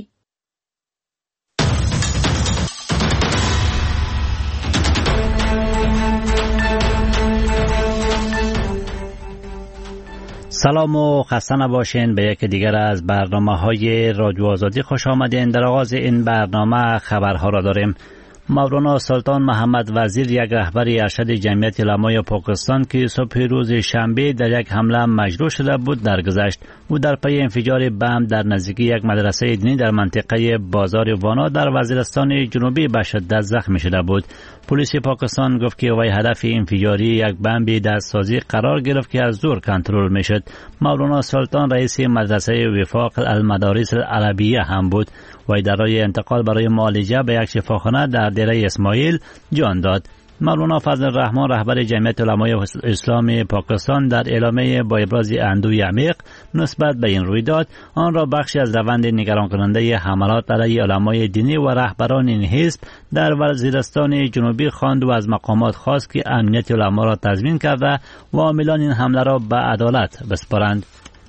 سلام و خسته نباشین. به یک دیگر از برنامه های رادیو آزادی خوش آمدین. در آغاز این برنامه خبرها را داریم. مولانا سلطان محمد وزیر، یک رهبر ارشد جمعیت علمای پاکستان که صبح روز شنبه در یک حمله مجروح شده بود درگذشت. او در پی انفجار بم در نزدیکی یک مدرسه دینی در منطقه بازار وانا در وزیرستان جنوبی به شدت زخمی شده بود. پلیس پاکستان گفت که وی هدف انفجاری یک بمب دستسازی قرار گرفت که از دور کنترل میشد. مولانا سلطان رئیس مدرسه وفاق المدارس العربیه هم بود. وی در راه انتقال برای معالجه به یک شفاخانه در دیره اسماعیل جان داد. مولانا فضل الرحمن، رهبر جمعیت علمای اسلام پاکستان، در اعلامیه با ابراز اندوه عمیق نسبت به این رویداد آن را بخشی از روند نگران کننده حملات علیه علمای دینی و رهبران این حزب در وزیرستان جنوبی خواند و از مقامات خواست که امنیت علما را تضمین کرده و عاملان این حمله را به عدالت بسپارند.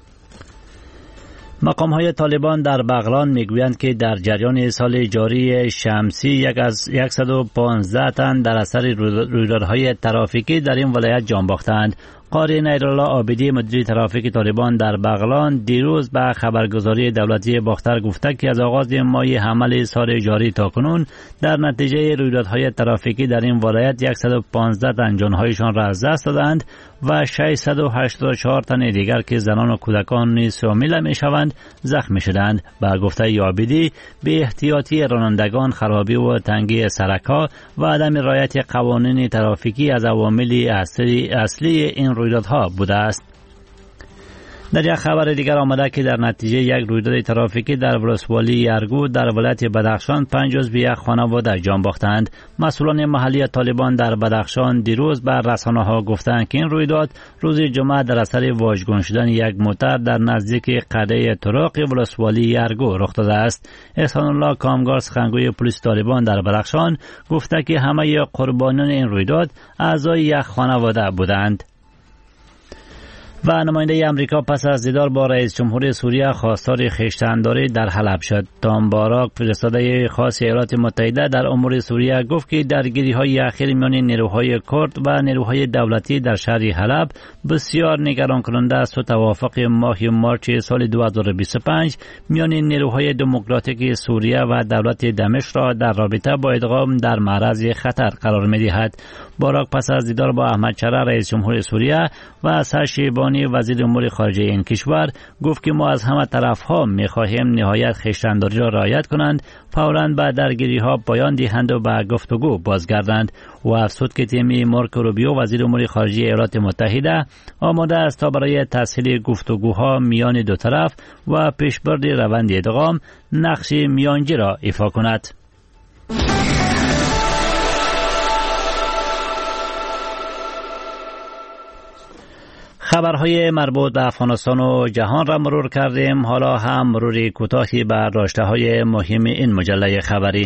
مقام های طالبان در بغلان میگویند که در جریان سال جاری شمسی یک از صد و پانزده تن در اثر رویدادهای ترافیکی در این ولایت جان باختند. قاری نیرالله عابدی، مدیر ترافیک طالبان در بغلان، دیروز به خبرگزاری دولتی باختر گفته که از آغاز ماه حمل سال جاری تا کنون در نتیجه رویدادهای ترافیکی در این ولایت صد و پانزده تن جانهایشان را از دست دادند و ششصد و هشتاد و چهار تن دیگر که زنان و کودکان نیز شامل میشوند زخمی شدند. به گفته عابدی، به احتیاطی رانندگان، خرابی و تنگی سرک‌ها و عدم رعایت قوانین ترافیکی از عوامل اصلی اصلی این رویدادها بوده است. در یک خبر دیگر آمده که در نتیجه یک رویداد ترافیکی در ولسوالی یرگو در ولایت بدخشان پنج عضو یک خانواده جان باختند. مسئولان محلی طالبان در بدخشان دیروز به رسانه‌ها گفتند که این رویداد روز جمعه در اثر واژگون شدن یک موتر در نزدیک قلعه طرق ولسوالی یرگو رخ داده است. احسان الله کامگار، سخنگوی پلیس طالبان در بدخشان، گفته که همه قربانیان این رویداد اعضای یک خانواده بودند. و نماینده امریکا پس از دیدار با رئیس جمهور سوریه خواستار خویشتنداری در حلب شد. تام باراک، فرستاده خاص ایالات متحده در امور سوریه، گفت که درگیری‌های اخیر میان نیروهای کرد و نیروهای دولتی در شهر حلب بسیار نگران کننده است و توافق ماه مارچ سال دو هزار و بیست و پنج میان نیروهای دموکراتیک سوریه و دولت دمشق را در رابطه با ادغام در معرض خطر قرار می‌دهد. باراک پس از دیدار با احمد شرع رئیس جمهور سوریه و سعد شیبانی وزیر امور خارجه این کشور گفت که ما از همه طرف‌ها می‌خواهیم نهایت خویشتنداری را رعایت کنند، فوراً به درگیری‌ها پایان دهند و به گفتگو بازگردند. و افزود که تیم مارک روبیو وزیر امور خارجه ایالات متحده آماده است تا برای تسهیل گفتگوها میان دو طرف و پیشبرد روند ادغام نقش میانجی را ایفا کند. خبرهای مربوط به افغانستان و جهان را مرور کردیم. حالا هم مروری کوتاهی بر داشته‌های مهم این مجله خبری.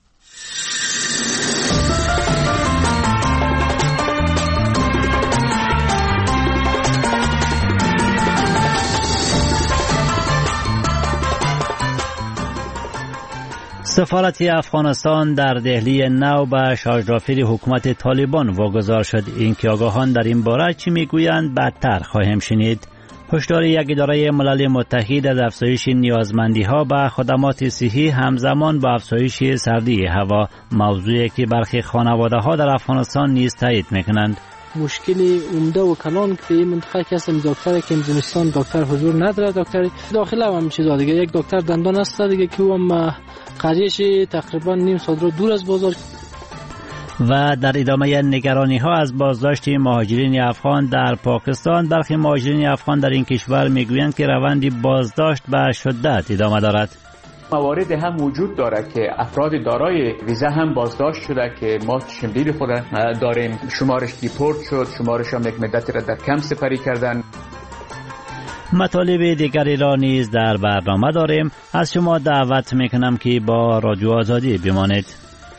سفارت افغانستان در دهلی نو به شاژرافیر حکومت طالبان واگذار شد. این که آگاهان در این باره چی میگویند بدتر خواهیم شنید. هشدار یک اداره ملل متحد از افزایش نیازمندی‌ها به خدمات صحی همزمان با افزایش سردی هوا، موضوعی که برخی خانواده‌ها در افغانستان نیز تایید می‌کنند. مشکل عمده و کلان که این منطقه که هستم دکتر که زمستان دکتر حضور نداره، دکتر داخله هم چیزا دیگه، یک دکتر دندان است دیگه که هم قریش تقریبا نیم ساعت رو دور از بازار. و در ادامه نگرانی ها از بازداشت مهاجرین افغان در پاکستان، برخی مهاجرین افغان در این کشور میگویند که روند بازداشت به شدت ادامه دارد. موارد هم وجود داره که افراد دارای ویزا هم بازداشت شده که ما شمدید خود داریم، شمارش دیپورت شد، شمارش هم یک مدتی را در کمپ سپری کردن. مطالب دیگری را نیز در برنامه داریم. از شما دعوت میکنم که با رادیو آزادی بمانید.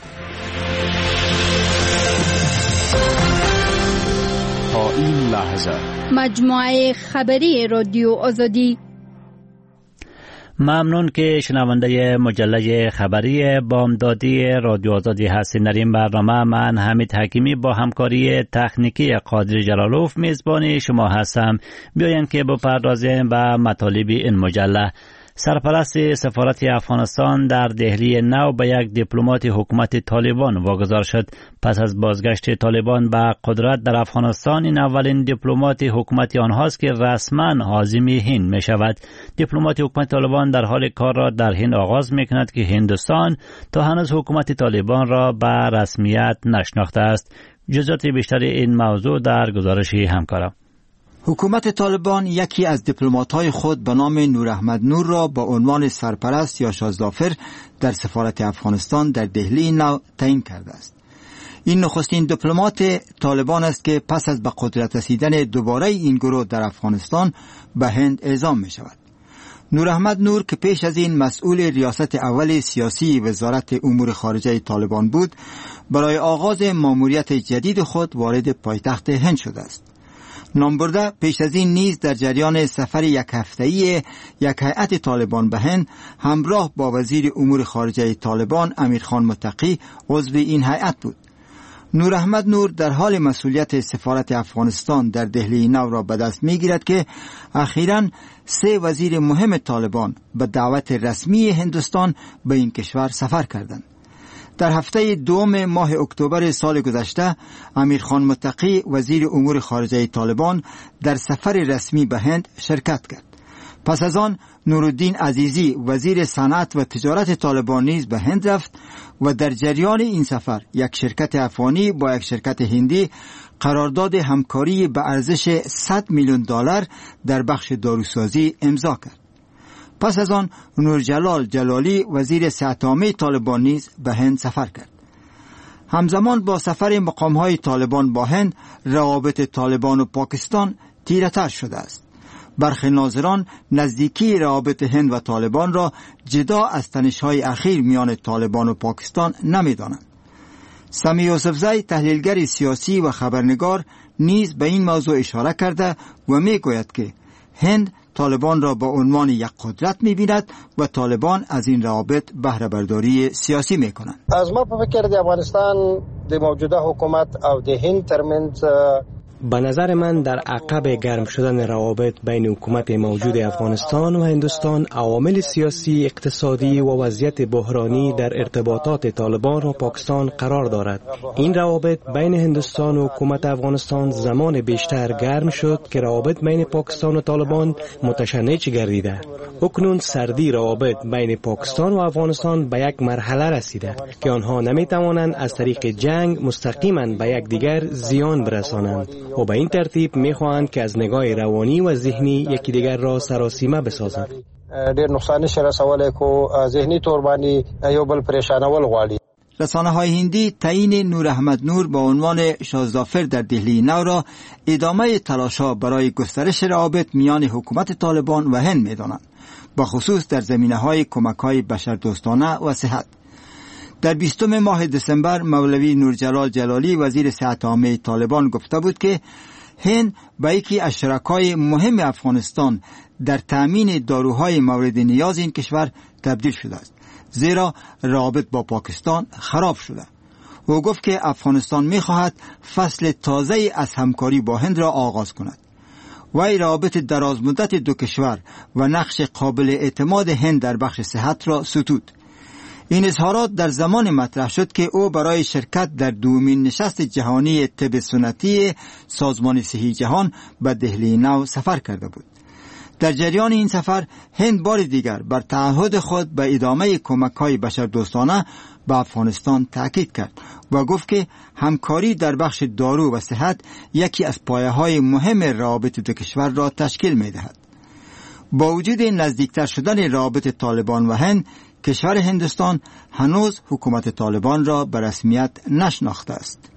تا این لحظه مجموعه خبری رادیو آزادی. ممنون که شنونده مجله خبری بامدادی رادیو آزادی هستید. در این برنامه من حمید حکیمی با همکاری تکنیکی قادر جلالوف میزبان شما هستم. بیاین که بپردازیم به مطالب این مجله. سرپرست سفارت افغانستان در دهلی نو به یک دیپلمات حکومت طالبان واگذار شد. پس از بازگشت طالبان به قدرت در افغانستان، این اولین دیپلمات حکومت آنهاست که رسما عازم هند می شود. دیپلمات حکومت طالبان در حال کار را در هند آغاز می کند که هندوستان تا هنوز حکومت طالبان را به رسمیت نشناخته است. جزئیات بیشتر این موضوع در گزارش همکارم. حکومت طالبان یکی از دیپلمات‌های خود به نام نور احمد نور را با عنوان سرپرست یا شازدافر در سفارت افغانستان در دهلی نو تعیین کرده است. این نخستین دیپلمات طالبان است که پس از به قدرت رسیدن دوباره این گروه در افغانستان به هند اعزام می شود. نور احمد نور که پیش از این مسئول ریاست اول سیاسی وزارت امور خارجه طالبان بود، برای آغاز ماموریت جدید خود وارد پایتخت هند شده است. نامبرده پیش از این نیز در جریان سفر یک هفته‌ای یک هیئت طالبان به هند همراه با وزیر امور خارجه طالبان امیرخان متقی عضو این هیئت بود. نور احمد نور در حال مسئولیت سفارت افغانستان در دهلی نو را به دست می‌گیرد که اخیراً سه وزیر مهم طالبان به دعوت رسمی هندوستان به این کشور سفر کردند. در هفته دوم ماه اکتبر سال گذشته، امیرخان متقی وزیر امور خارجه طالبان در سفر رسمی به هند شرکت کرد. پس از آن نورالدین عزیزی وزیر صنعت و تجارت طالبان نیز به هند رفت و در جریان این سفر یک شرکت افغانی با یک شرکت هندی قرارداد همکاری به ارزش صد میلیون دلار در بخش داروسازی امضا کرد. پس از آن نورجلال جلالی وزیر صحت عامه طالبان نیز به هند سفر کرد. همزمان با سفر مقام‌های طالبان با هند، روابط طالبان و پاکستان تیره‌تر شده است. برخی ناظران نزدیکی روابط هند و طالبان را جدا از تنش‌های اخیر میان طالبان و پاکستان نمی‌دانند. سمی یوسفزی تحلیلگر سیاسی و خبرنگار نیز به این موضوع اشاره کرده و می‌گوید که هند طالبان را با عنوان یک قدرت می‌بیند و طالبان از این روابط بهره برداری سیاسی می‌کنند. از ما په فکر د افغانستان د موجوده حکومت او د هند ترمنځ به نظر من در عقب گرم شدن روابط بین حکومت موجود افغانستان و هندوستان، عوامل سیاسی، اقتصادی و وضعیت بحرانی در ارتباطات طالبان و پاکستان قرار دارد. این روابط بین هندوستان و حکومت افغانستان زمان بیشتر گرم شد که روابط بین پاکستان و طالبان متشنج گردیده. اکنون سردی روابط بین پاکستان و افغانستان به یک مرحله رسیده که آنها نمیتوانند از طریق جنگ مستقیما به یکدیگر زیان برسانند و به این ترتیب میخواهند که از نگاه روانی و ذهنی یکی دیگر را سراسیمه بسازند. ډېر نقصان شي رسولی کو ذهنی طور باندې یو بل پریشانول غواړي. رسانه های هندی تعیین نور احمد نور با عنوان شازدافر در دهلی نو را ادامه تلاش‌ها برای گسترش روابط میان حکومت طالبان و هند می‌دانند، با خصوص در زمینه‌های کمک‌های بشردوستانه و صحت. در بیستم ماه دسامبر مولوی نورجلال جلالی وزیر صحت عامه طالبان گفته بود که هند به یکی از شرکای مهم افغانستان در تأمین داروهای مورد نیاز این کشور تبدیل شده است، زیرا روابط با پاکستان خراب شده. او گفت که افغانستان می‌خواهد فصل تازه از همکاری با هند را آغاز کند. وی روابط دراز مدت دو کشور و نقش قابل اعتماد هند در بخش صحت را ستود. این اظهارات در زمان مطرح شد که او برای شرکت در دومین نشست جهانی طب سنتی سازمان صحی جهان به دهلی نو سفر کرده بود. در جریان این سفر هند بار دیگر بر تعهد خود به ادامه کمک‌های بشردوستانه به افغانستان تاکید کرد و گفت که همکاری در بخش دارو و صحت یکی از پایه‌های مهم روابط دو کشور را تشکیل می‌دهد. با وجود نزدیکتر شدن روابط طالبان و هند، کشور هندوستان هنوز حکومت طالبان را به رسمیت نشناخته است.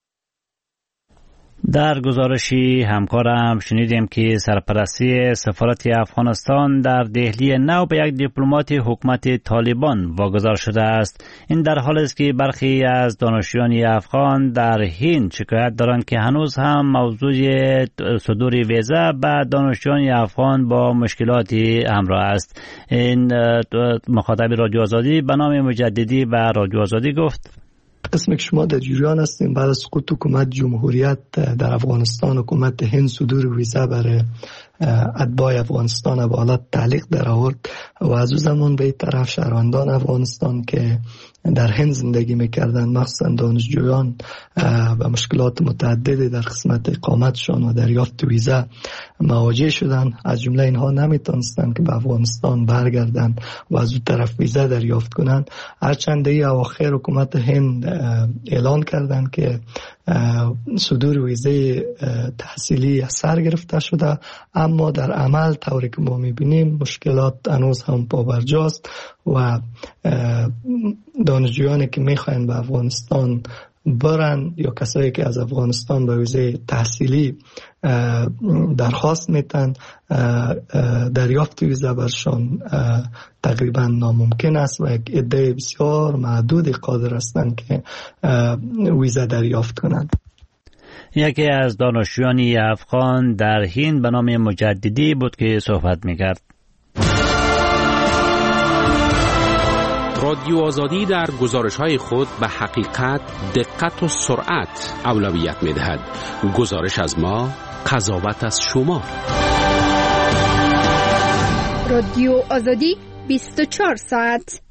در گزارشی همکارم شنیدیم که سرپرستی سفارت افغانستان در دهلی نو به یک دیپلمات حکومت طالبان واگذار شده است. این در حالی است که برخی از دانشجویان افغان در هند شکایت دارند که هنوز هم موضوع صدور ویزا به دانشجویان افغان با مشکلاتی همراه است. این مخاطب رادیو آزادی به نام مجددی به رادیو آزادی گفت: قسمی که شما در جریان هستیم بعد از سقوط حکومت جمهوریت در افغانستان، حکومت هند صدور ویزا برای اتباع افغانستان به حالت تعلیق در آورد و از اون زمان به این طرف شهروندان افغانستان که در هند زندگی میکردن، مخصوصا دانشجویان، و مشکلات متعددی در قسمت اقامتشان و دریافت ویزا مواجه شدن. از جمله اینها نمیتونستن که به افغانستان برگردن و از اون طرف ویزا دریافت کنن. هرچند ای اواخر حکومت هند اعلان کردن که صدور ویزه تحصیلی سر گرفته شده، اما در عمل طوری که ما میبینیم مشکلات هنوز هم پابرجاست و دانشجویانی که میخواین به افغانستان برن یا کسایی که از افغانستان به ویزه تحصیلی درخواست میتن، دریافت ویزا برشان تقریبا ناممکن است و یک عده بسیار معدودی قادر هستند که ویزا دریافت کنند. یکی از دانشجویان افغان در هند به نام مجددی بود که صحبت میکرد. رادیو آزادی در گزارش‌های خود به حقیقت، دقت و سرعت اولویت می‌دهد. گزارش از ما، قضاوت از شما. رادیو آزادی بیست و چهار ساعت.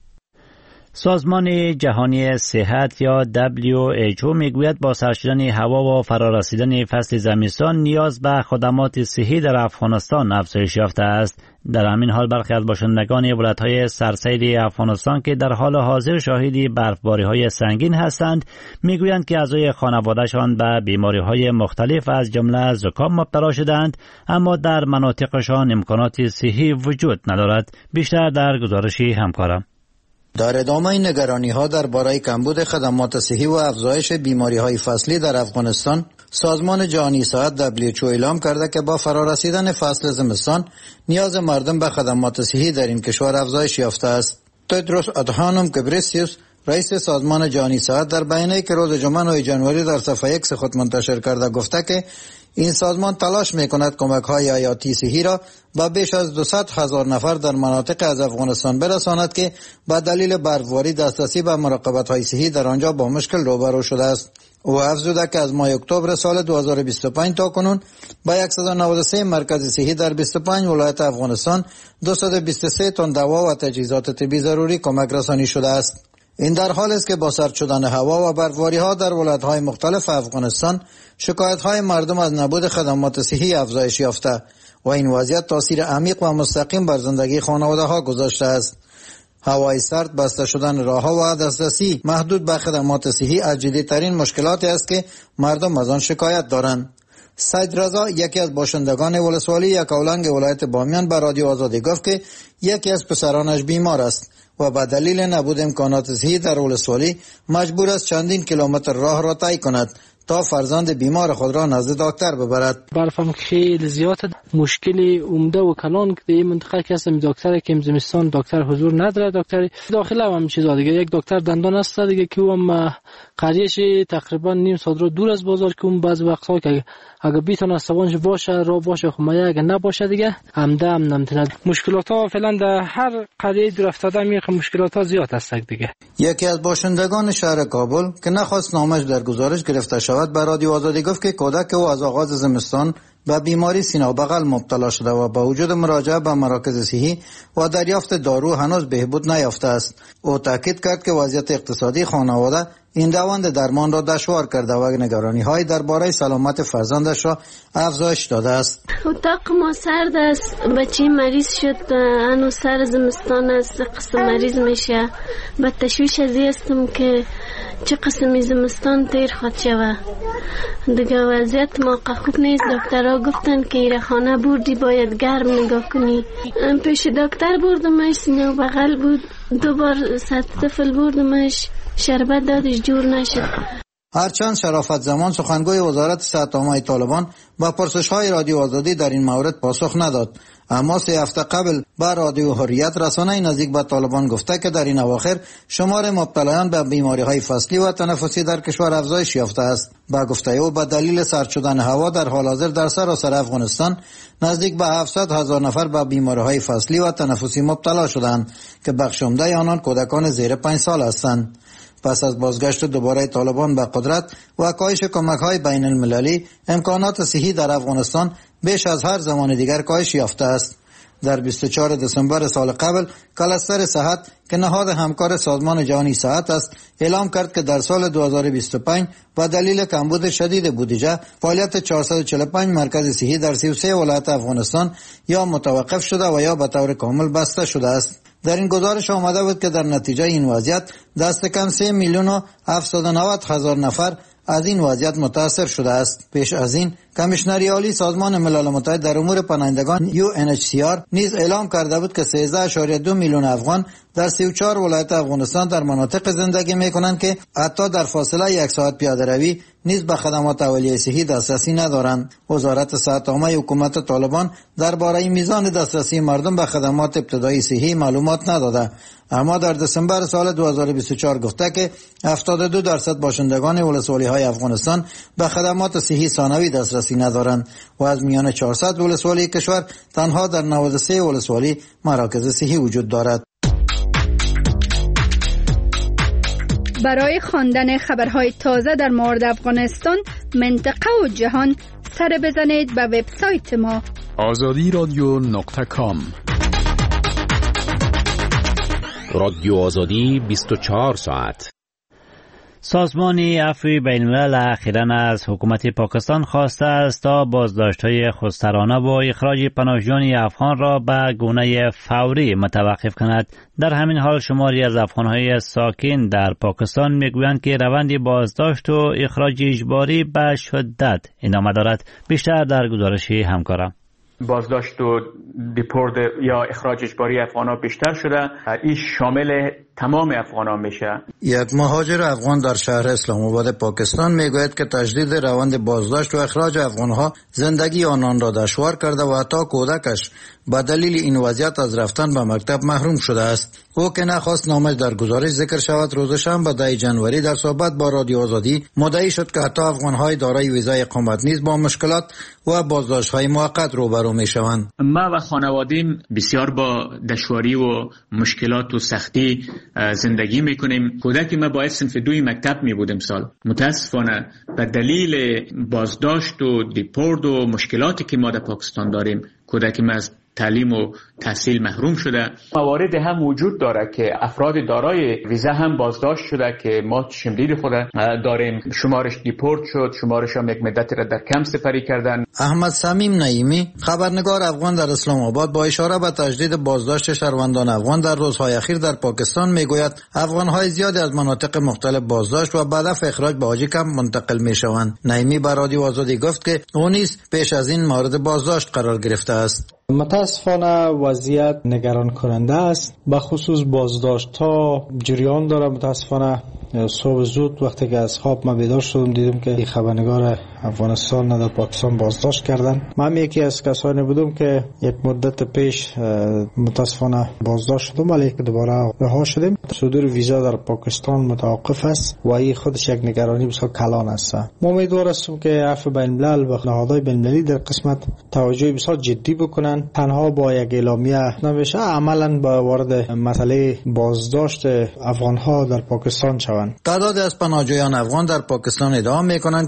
سازمان جهانی صحت یا دبلیو اچ او میگوید با سرد شدن هوا و فرارسیدن فصل زمستان نیاز به خدمات صحی در افغانستان افزایش یافته است. در همین حال برخی از باشندگان ولایت‌های سرسیر افغانستان که در حال حاضر شاهد برفباری‌های سنگین هستند میگویند که اعضای خانواده‌شان به بیماری‌های مختلف از جمله زکام مبتلا شدند، اما در مناطقشان امکانات صحی وجود ندارد. بیشتر در گزارشی همکارم. در ادامه نگرانی ها درباره کمبود خدمات صحی و افزایش بیماری های فصلی در افغانستان، سازمان جهانی صحت دبلیو اچ او اعلام کرده که با فرارسیدن فصل زمستان نیاز مردم به خدمات صحی در این کشور افزایش یافته است. تدروس ادهانوم گبریسیوس، رئیس سازمان جهانی صحت، در بیانیه‌ای که روز جمعه نه ژانویه در صفحه ایکس خود منتشر کرده گفته که این سازمان تلاش می‌کند کمک‌های حیاتی صحی را به بیش از دویست هزار نفر در مناطق از افغانستان برساند که به دلیل برفباری دسترسی به مراقبت‌های صحی در آنجا با مشکل روبرو شده است. او افزوده که از ماه اکتبر سال دو هزار و بیست و پنج تا کنون با صد و نود و سه مرکز صحی در بیست و پنج ولایت افغانستان دویست و بیست و سه تن دوا و تجهیزات طبی ضروری کمک رسانی شده است. این در حالی است که با سرد شدن هوا و برفباری‌ها در ولایت‌های مختلف افغانستان شکایت‌های مردم از نبود خدمات صحی افزایش یافته و این وضعیت تاثیر عمیق و مستقیم بر زندگی خانواده‌ها گذاشته است. هوای سرد، بسته شدن راه‌ها و دسترسی محدود به خدمات صحی از جدی‌ترین مشکلاتی است که مردم از آن شکایت دارند. سید رضا، یکی از باشندگان ولسوالی یکاولنگ ولایت بامیان، به رادیو آزادی گفت که یکی از پسرانش بیمار است و به دلیل نبود امکانات صحی در ولسوالی مجبور است چندین کیلومتر راه را طی کند تا فرزند بیمار خود را نزد دکتر ببرد. برفم خیلی زیاد، مشکل عمده و کلان که این منطقه که هستم دکتر که زمستان دکتر حضور نداره، دکتر داخله هم چیزا دیگه، یک دکتر دندان است دیگه که هم قریش تقریبا نیم ساعت رو دور از بازار که اون بعض وقتا که اگه بیتونه سوانش باشه را باشه خب اگه نباشه دیگه عمده هم نمیتونه. مشکلات ها فعلا در هر قریه دور افتاده میگه مشکلات ها زیاد هست دیگه. یکی از باشندگان شهر کابل که نخواست نامش در گزارش گرفته شود به رادیو آزادی گفت که کودک او از آغاز زمستان به بیماری سینه و بغل مبتلا شده و با وجود مراجعه به مراکز صحی و دریافت دارو هنوز بهبود نیافته است. او تاکید کرد که وضعیت اقتصادی خانواده این روند درمان را دشوار کرده و نگرانی های درباره سلامت فرزندش را افزایش داده است. اتاق ما سرد است، بچه مریض شد، هنوز سر زمستان است، قسم مریض میشه. به تشویش ازی هستم که چه قسمی زمستان تیر خود شوه. دیگه وضعیت ما خوب نیست. دکترها گفتن که ایره خانه بردی باید گرم نگاه کنی. پیش دکتر بردمش، سینه و بغل بود، دو بار صد طفل بردمش، شربت دادش جور نشد. هرچند شرافت زمان سخنگوی وزارت صحت عامه طالبان با پرسش‌های رادیو آزادی در این مورد پاسخ نداد، اما سه هفته قبل با رادیو حریت رسانه نزدیک به طالبان گفته که در این اواخر شمار مبتلایان به بیماری‌های فصلی و تنفسی در کشور افزایش یافته است. با گفته او به دلیل سرد شدن هوا در حال حاضر در سراسر افغانستان نزدیک به هفتصد هزار نفر به بیماری‌های فصلی و تنفسی مبتلا شدند که بخش عمده آنان کودکان زیر پنج سال هستند. پس از بازگشت دوباره طالبان به قدرت و کاهش کمک‌های بین المللی، امکانات صحی در افغانستان بیش از هر زمان دیگر کاهش یافته است. در بیست و چهارم دسامبر سال قبل کلستر صحت که نهاد همکار سازمان جهانی صحت است اعلام کرد که در سال دو هزار و بیست و پنج با دلیل کمبود شدید بودجه فعالیت چهارصد و چهل و پنج مرکز صحی در سی و سه ولایت افغانستان یا متوقف شده و یا به طور کامل بسته شده است. در این گزارش آمده بود که در نتیجه این وضعیت دست کم سه میلیون و هفتصد و نود هزار نفر از این وضعیت متاثر شده است. پیش از این کمیشنری عالی سازمان ملل متحد در امور پناهندگان یو ان اچ سی آر نیز اعلام کرده بود که سیزده اشاریه دو میلیون افغان در سی و چهار ولایت افغانستان در مناطق زندگی میکنند که حتی در فاصله یک ساعت پیاده روی نیز به خدمات اولیه صحی دسترسی ندارند. وزارت صحت عامه حکومت طالبان درباره میزان دسترسی مردم به خدمات ابتدایی صحی معلومات نداده، اما در دسامبر سال دو هزار و بیست و چهار گفته که هفتاد و دو درصد باشندگان ولسوالی های افغانستان به خدمات صحی ثانوی دسترسی ندارند و از میان چهارصد ولسوالی کشور تنها در نود و سه ولسوالی مراکز صحی وجود دارد. برای خواندن خبرهای تازه در مورد افغانستان، منطقه و جهان سر بزنید به وبسایت ما آزادی رادیو نقطه کام. رادیو آزادی بیست و چهار ساعت. سازمان عفو بین الملل اخیراً از حکومت پاکستان خواسته است تا بازداشت‌های خودسرانه و اخراج پناهجویان افغان را به گونه فوری متوقف کند. در همین حال شماری از افغان‌های ساکن در پاکستان میگویند که روند بازداشت و اخراج اجباری به شدت ادامه دارد. بیشتر در گزارش همکارم. بازداشت و دیپورت یا اخراج اجباری افغان‌ها بیشتر شده. این شامل تمام افغان‌ها میشه. یک مهاجر افغان در شهر اسلام آباد پاکستان میگوید که تجدید روند بازداشت و اخراج افغان‌ها زندگی آنان را دشوار کرده و حتی کودکش به دلیل این وضعیت از رفتن به مکتب محروم شده است. او که نخواست نامش در گزارش ذکر شود، روز شنبه ده جنوری در صحبت با رادیو آزادی مدعی شد که حتی افغان‌های دارای ویزای اقامت نیز با مشکلات و بازداشت‌های موقت روبرو میشوند. ما و خانواده‌ام بسیار با دشواری و مشکلات و سختی زندگی میکنیم. کودک ما باید صنف دوی مکتب می بودیم سال. متاسفانه به دلیل بازداشت و دیپورت و مشکلاتی که ما در پاکستان داریم، کودک ما از تعلیم و تحصیل محروم شده. موارد هم وجود داره که افراد دارای ویزا هم بازداشت شده که ما شمدید خود داریم. شمارش دیپورت شد، شمارش هم یک مدتی را در کمپ سپری کردن. احمد صمیم نعیمی، خبرنگار افغان در اسلام آباد، با اشاره به تجدید بازداشت شهروندان افغان در روزهای اخیر در پاکستان میگوید افغان‌های زیادی از مناطق مختلف بازداشت و بعد از اخراج به حاجی کمپ منتقل میشوند. نعیمی به رادیو آزادی گفت که او نیز پیش از این مورد بازداشت قرار گرفته است. متاسفانه وضعیت نگران کننده است. به خصوص بازداشت ها جریان داره. متاسفانه صبح زود وقتی که از خواب ما بیدار شدم دیدم که خبرنگار افغانستان در پاکستان بازداشت کردن. من یکی از کسانی بودم که یک مدت پیش متاسفانه بازداشت شدم، ولی که دوباره رها شدیم. صدور ویزا در پاکستان متوقف است و این خودش یک نگرانی بسیار کلان است. ما امیدوار هستیم که عفو بین الملل و نهادهای بین المللی در قسمت توجه بسیار جدی بکنن. تنها با یک اعلامیه نمیشه عملا با وارد مسئله بازداشت افغان‌ها در پاکستان شوند. تعداد از پناهجویان افغان در پاکستان ادعا می‌کنند که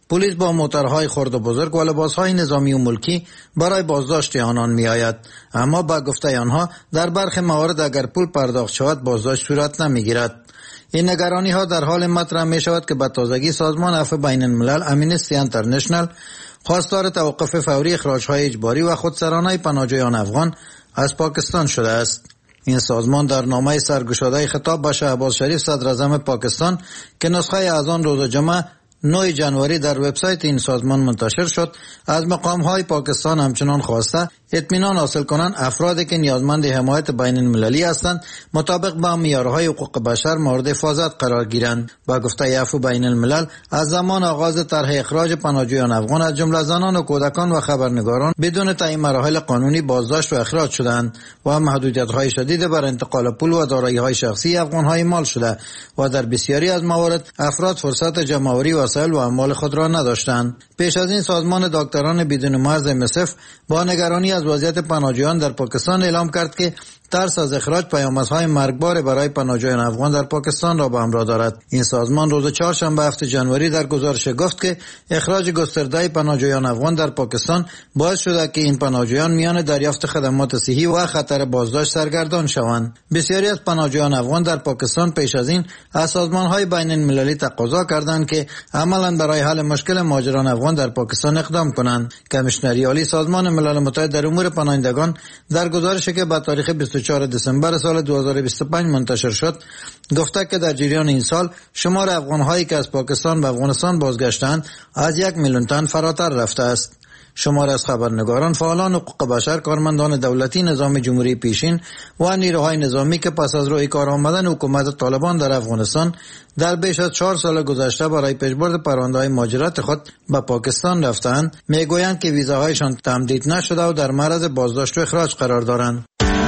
پلیس با موتورهای خرد و بزرگ و لباسهای نظامی و ملکی برای بازداشت آنان می آید، اما با گفته آنها در برخی موارد اگر پول پرداخت شود بازداشت صورت نمی گیرد. این نگرانی ها در حال مطرح می شود که به تازگی سازمان عفو بین الملل امنستی اینترنشنال خواستار توقف فوری اخراج های اجباری و خودسرانه پناهجویان افغان از پاکستان شده است. این سازمان در نامه سرگشاده خطاب به شهباز شریف صدر اعظم پاکستان که نسخه از آن روز جمعه نه جنوری در وبسایت این سازمان منتشر شد، از مقام‌های پاکستان همچنان خواسته اطمینان حاصل کنند افرادی که نیازمند حمایت بین المللی هستند مطابق با معیارهای حقوق بشر مورد حفاظت قرار گیرند. با گفته عفو بین الملل از زمان آغاز طرح اخراج پناهجویان افغان از جمله زنان و کودکان و خبرنگاران بدون تعیین مراحل قانونی بازداشت و اخراج شدند و محدودیت‌های شدید بر انتقال پول و دارایی‌های شخصی افغان‌های مال شده و در بسیاری از موارد افراد فرصت جمع‌آوری وسایل و اموال خود را نداشتند. پیش از این سازمان دکتران بدون مرز ام اس اف با نگرانی از وضعیت پناهجویان در پاکستان اعلام کرد که ترس از اخراج پیامدهای مرگبار برای پناهجویان افغان در پاکستان را به همراه دارد. این سازمان روز چهارشنبه هفتم جنوری در گزارش گفت که اخراج گسترده پناهجویان افغان در پاکستان باعث شده که این پناهجویان میان دریافت خدمات صحی و خطر بازداشت سرگردان شوند. بسیاری از پناهجویان افغان در پاکستان پیش از این از سازمان‌های بین المللی تقاضا کردند که عملاً برای حل مشکل مهاجران افغان در پاکستان اقدام کنند. کمیشنری عالی سازمان ملل متحد در امور پناهندگان در گزارشی که به تاریخ بیست و چهارم دسامبر سال دو هزار و بیست و پنج منتشر شد گفته که در جریان این سال شمار افغان‌هایی که از پاکستان به افغانستان بازگشتند از یک میلیون تن فراتر رفته است. شمار از خبرنگاران، فعالان حقوق بشر، کارمندان دولتی، نظام جمهوری پیشین و نیروهای نظامی که پس از روی کار آمدن حکومت طالبان در افغانستان در بیش از چهار سال گذشته برای پیشبرد پرونده‌های مهاجرت خود به پاکستان رفتند، میگویند که ویزاهایشان تمدید نشده و در معرض بازداشت و اخراج قرار دارند.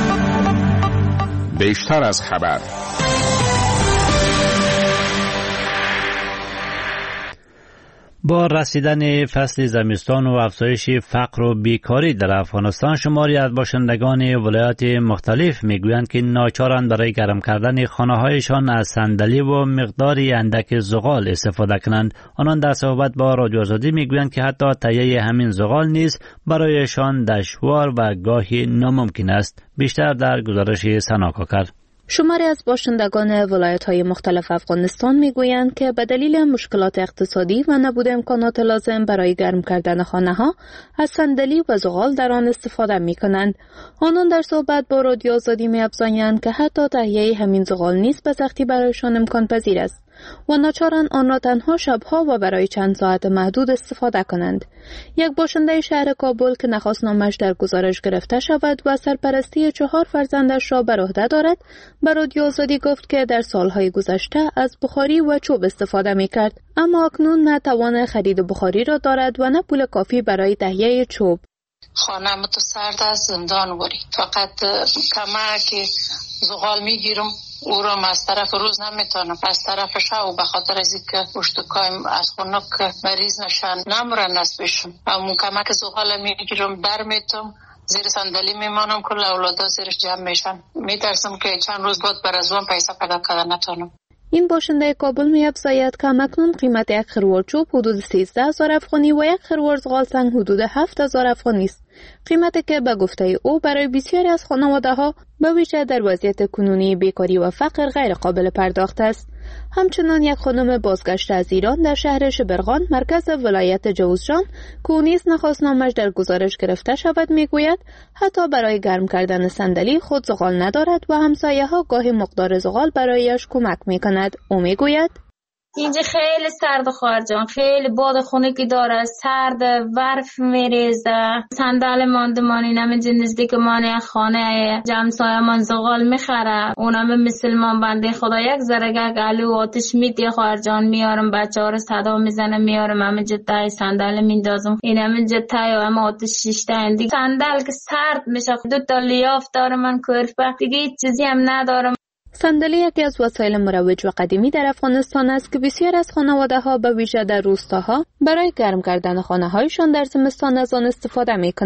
بیشتر از خبر. با رسیدن فصل زمستان و افزایش فقر و بیکاری در افغانستان، شماری از باشندگان ولایات مختلف میگویند که ناچارند برای گرم کردن خانه‌هایشان از صندلی و مقداری اندک زغال استفاده کنند. آنان در صحبت با رادیو آزادی میگویند که حتی تهیه همین زغال نیز برایشان دشوار و گاهی ناممکن است. بیشتر در گزارش سنا کاکر. شماری از باشندگان ولایت‌های مختلف افغانستان میگویند که به دلیل مشکلات اقتصادی و نبود امکانات لازم برای گرم کردن خانه‌ها از صندلی و زغال در آن استفاده می‌کنند. آنان در صحبت با رادیو آزادی می‌افزایند که حتی تهیه همین زغال نیز به سختی برایشان امکان پذیر است و ناچارند آن را تنها شبها و برای چند ساعت محدود استفاده کنند. یک باشنده شهر کابل که نخواست نامش در گزارش گرفته شود و سرپرستی چهار فرزندش را بر عهده دارد، به رادیو آزادی گفت که در سالهای گذشته از بخاری و چوب استفاده می‌کرد، اما اکنون نه توان خرید بخاری را دارد و نه پول کافی برای تهیه چوب. خانه تو سرد از زندان بری، فقط کمک زغال میگیرم او را از طرف روز نمیتونم، از طرف شب به خاطر از اینکه پشتکایم از خنک مریض نشن نمرن از پیشم. همون کمک زغال میگیرم در میتونم زیر صندلی میمانم که اولادا زیرش جمع میشن. میترسم که چند روز بعد بر از اون پیسه پیدا کردن نتونم. این باشنده کابل می‌افزاید که همکنون قیمت یک خروار چوب حدود سیزده هزار افغانی و یک خروار زغال سنگ حدود هفت هزار افغانی است. قیمتی که به گفته او برای بسیاری از خانواده‌ها به ویژه در وضعیت کنونی بیکاری و فقر غیر قابل پرداخت است. همچنان یک خانم بازگشته از ایران در شهر شبرغان مرکز ولایت جوزجان که او نیز نخواست نامش در گزارش گرفته شود میگوید حتی برای گرم کردن صندلی خود زغال ندارد و همسایه‌ها گاهی مقدار زغال برایش کمک میکند. او میگوید اینجا خیلی سرد خواهر جان، خیلی باد خنکی داره، سرد، برف میریزه. صندل ماندمانی نمیجه نزدیک مانی خانه جمسایه من زغال میخره. اونم مسلمان بنده خدا یک ذره گلو آتش میدی خواهر جان، میارم بچه ها رو صدا میزنه میارم همینجا تای صندل میندازم. این همینجا تای و هم آتش شیشته اندی صندل که سرد میشه. دو تا لیاف داره من کرفه دیگه هیچ چیزی هم ندارم. صندلی یکی از وسایل مروج و قدیمی در افغانستان است که بسیار از خانواده‌ها به ویژه در روستاها برای گرم کردن خانه‌هایشان در زمستان از آن استفاده می‌کنند.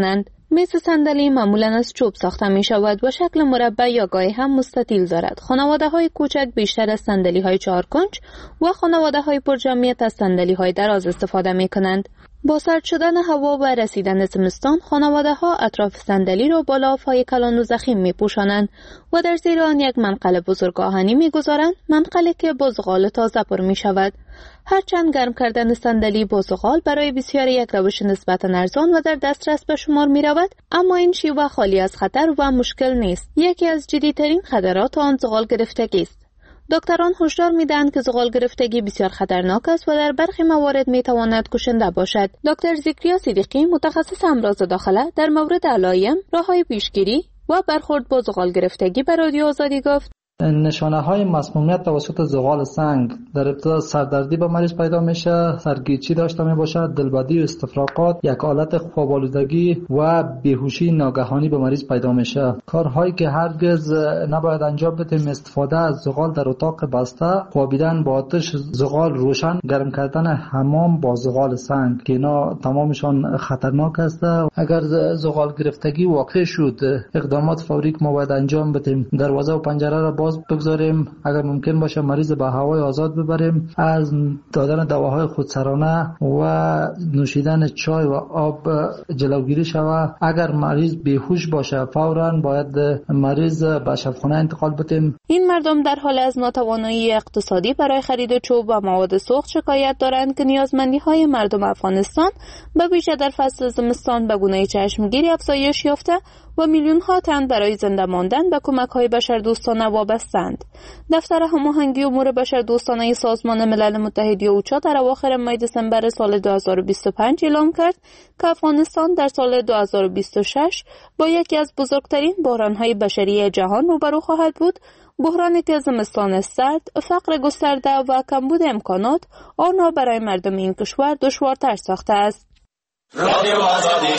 میز صندلی معمولاً از چوب ساخته می شود و شکل مربع یا گاهی هم مستطیل دارد. خانواده‌های کوچک بیشتر از صندلی‌های چهار کنج و خانواده‌های پرجمعیت از صندلی‌های دراز استفاده می کنند. با سرد شدن هوا و رسیدن زمستان، خانواده‌ها اطراف صندلی را با لاف‌های کلان و ضخیم می‌پوشانند و در زیر آن یک منقل بزرگ آهنی می‌گذارند، منقلی که با زغال تازه پر می‌شود. هرچند گرم کردن صندلی با زغال برای بسیاری یک روش نسبتاً ارزان و در دسترس به شمار می‌رود، اما این شیوه خالی از خطر و مشکل نیست. یکی از جدی‌ترین خطرات آن زغال گرفتگی است. دکتران هشدار می‌دهند که زغال گرفتگی بسیار خطرناک است و در برخی موارد می‌تواند کشنده باشد. دکتر ذکریا صدیقی، متخصص امراض داخله، در مورد علائم، راه‌های پیشگیری و برخورد با زغال گرفتگی به رادیو آزادی گفت: نشانه های مسمومیت توسط زغال سنگ در ابتدا سردردی به مریض پیدا میشه، سرگیجی داشته می باشد، دلبدی و استفراغات، یک حالت خواب آلودگی و بیهوشی ناگهانی به مریض پیدا میشه. کارهایی که هرگز نباید انجام بدیم: استفاده از زغال در اتاق بسته، خوابیدن با آتش زغال روشن، گرم کردن حمام با زغال سنگ که اینا تمامشان خطرناک است. اگر زغال گرفتگی واقع شد، اقدامات فوری که ما باید انجام بدیم: دروازه و پنجره را باز بگذاریم، اگر ممکن باشه مریض به هوای آزاد ببریم، از دادن دواهای خودسرانه و نوشیدن چای و آب جلوگیری شود. اگر مریض بیهوش باشه فوراً باید مریض به شفاخانه انتقال بدیم. این مردم در حال از ناتوانایی اقتصادی برای خرید چوب و مواد سوخت شکایت دارند که نیازمندی های مردم افغانستان به ویژه در فصل زمستان به گونه چشمگیری افزایش یافته و میلیون ها تن برای زنده ماندن به کمک های بشردوستانه وابستند. دفتر هماهنگی امور بشردوستانه سازمان ملل متحد اوچا در اواخر ماه دسامبر سال دو هزار و بیست و پنج اعلام کرد که افغانستان در سال دو هزار و بیست و شش با یکی از بزرگترین بحران‌های بشری جهان روبرو خواهد بود، بحرانی که زمستان سرد، فقر گسترده و کمبود امکانات آن را برای مردم این کشور دشوارتر ساخته است. رادیو آزادی.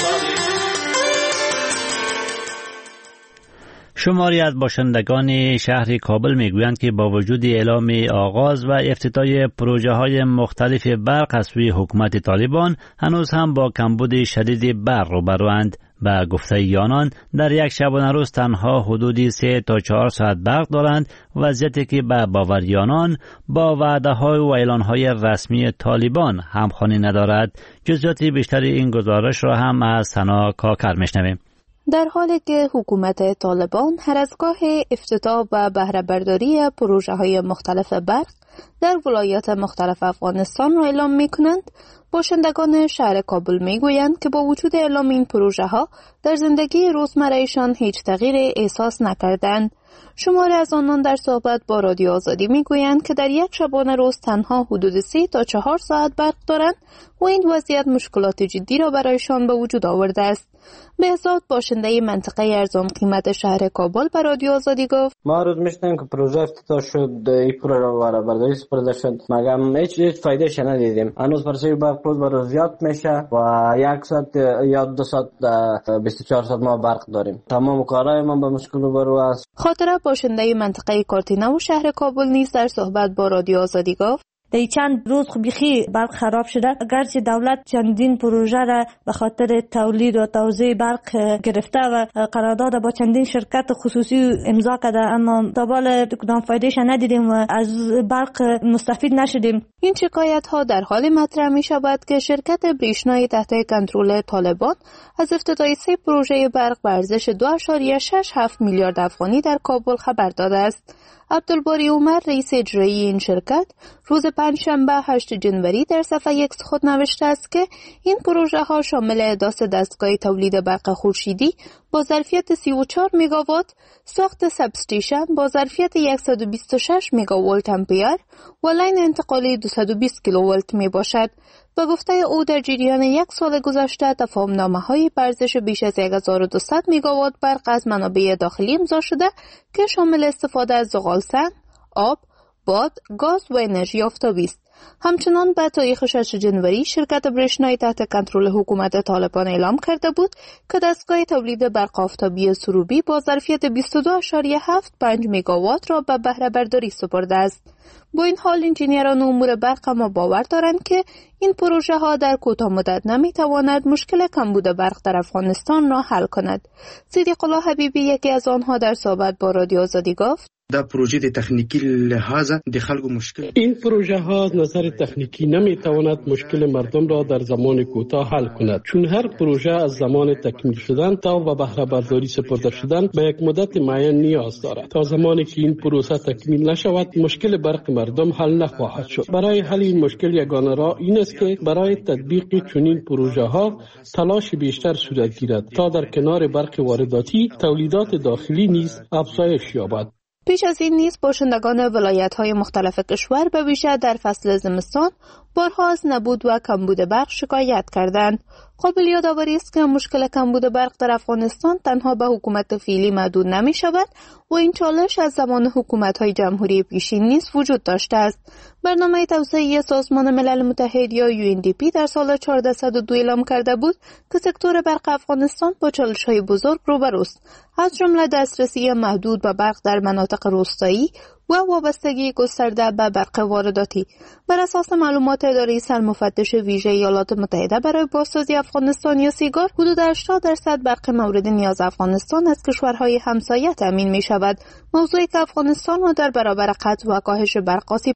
شماری از باشندگان شهر کابل میگویند که با وجود اعلام آغاز و افتتاح پروژه های مختلف برق از سوی حکومت طالبان هنوز هم با کمبود شدید برق روبروند. به گفته آنان در یک شبانه روز تنها حدود سه تا چهار ساعت برق دارند، وضعیتی که به باور آنان با وعده های و اعلان های رسمی طالبان همخوانی ندارد. جزئیات بیشتر این گزارش را هم از ثنا کاکر میشنویم. در حالی که حکومت طالبان هر از گاه افتتاح و بهره برداری پروژه های مختلف برق در ولایات مختلف افغانستان را اعلام می کنند، باشندگان شهر کابل می گویند که با وجود اعلام این پروژه ها در زندگی روزمره‌شان هیچ تغییر احساس نکردند. شماری از آنان در صحبت با رادیو آزادی می گویند که در یک شبانه روز تنها حدود سه تا چهار ساعت برق دارند و این وضعیت مشکلات جدی را برایشان به وجود آورده است. بهزاد، باشنده منطقه ارزان قیمت شهر کابل، به رادیو آزادی گفت: ما روز میشنیم که پروژه افتتاح شد، این پروژه بهره برداری سپرده شد، مگم هیچ هیچ فایدهش ندیدیم. هنوز پرسه برق روز به روز زیاد میشه و یک ساعت یا دو ساعت بیست و چهار ساعت ما برق داریم. تمام کارهای ما به مشکل روبرو است. خاطره، باشنده منطقه کارتینه و شهر کابل نیز در صحبت با رادیو آزادی گفت: در چند روز بیخی برق خراب شده، اگرچه دولت چندین پروژه را به خاطر تولید و توزیع برق گرفته و قرارداد با چندین شرکت خصوصی امضا کرده، اما تا حالا کدام فایدهش ندیدیم و از برق مستفید نشدیم. این شکایت ها در حال مطرح می شود که شرکت بریشنای تحت کنترل طالبان از افتتاح سه پروژه برق به ارزش دو ممیز شصت و هفت میلیارد افغانی در کابل خبر داده است. عبدالباری عمر، رئیس اجرایی این شرکت، روز پنجشنبه هشتم جنوری در صفحه ایکس خود نوشته است که این پروژه ها شامل احداث دستگاه تولید برق خورشیدی با ظرفیت سی و چهار مگاوات، ساخت سب استیشن با ظرفیت صد و بیست و شش مگاولت امپیر و لاین انتقالی دویست و بیست کیلوولت می باشد. به گفته او در جریان یک سال گذشته تفاهم‌نامه‌های به ارزش بیش از هزار و دویست مگاوات برق از منابع داخلی امضا شده که شامل استفاده از زغال سنگ، آب، باد، گاز و انرژی آفتابی است. همچنان به تاریخ ششم ژانویه شرکت برشنایی تحت کنترل حکومت طالبان اعلام کرده بود که دستگاه تولید برق آفتابی سروبی با ظرفیت بیست و دو ممیز هفت پنج مگاوات را به بهره برداری سپرده است. با این حال انجینیران امور برق ما باور دارند که این پروژه ها در کوتاه مدت نمی تواند مشکل کمبود برق در افغانستان را حل کند. صدیق الله حبیبی یکی از آنها در صحبت با رادیو آزادی گفت: دا پروژه د تکنیکی لحاظ د خلکو مشکل این پروژه ها از نظر تکنیکی نمی تواند مشکل مردم را در زمان کوتاه حل کند، چون هر پروژه از زمان تکمیل شدن تا و بهره برداری سپرده شدن به یک مدت معین نیاز دارد. تا زمانی که این پروسه تکمیل نشود مشکل برق مردم حل نخواهد شد. برای حل این مشکل یگانه راه این است که برای تطبیق چنین پروژه ها تلاش بیشتر صورت گیرد تا در کنار برق وارداتی تولیدات داخلی نیز افزایش یابد. پیش از این نیز باشندگان ولایت‌های مختلف کشور به ویژه در فصل زمستان بارها از نبود و کمبود برق شکایت کردند. قابل یادآوری است که مشکل کمبود برق در افغانستان تنها به حکومت فعلی محدود نمی شود و این چالش از زمان حکومت‌های جمهوری پیشین نیز وجود داشته است. برنامه توسعه سازمان ملل متحد یا یو ان دی پی در سال چهارصد و دو اعلام کرده بود که سکتور برق افغانستان با چالش‌های بزرگ روبروست، از جمله دسترسی محدود به برق در مناطق روستایی و وابستگی گسترده به برق وارداتی. بر اساس معلومات اداره سرمفتش ویژه ایالات متحده برای بازسازی افغانستان یا سیگار، حدود هشتاد درصد برق مورد نیاز افغانستان از کشورهای همسایه تامین می شود. موضوعی که افغانستان را در برابر قطع و کاهش برق آسیب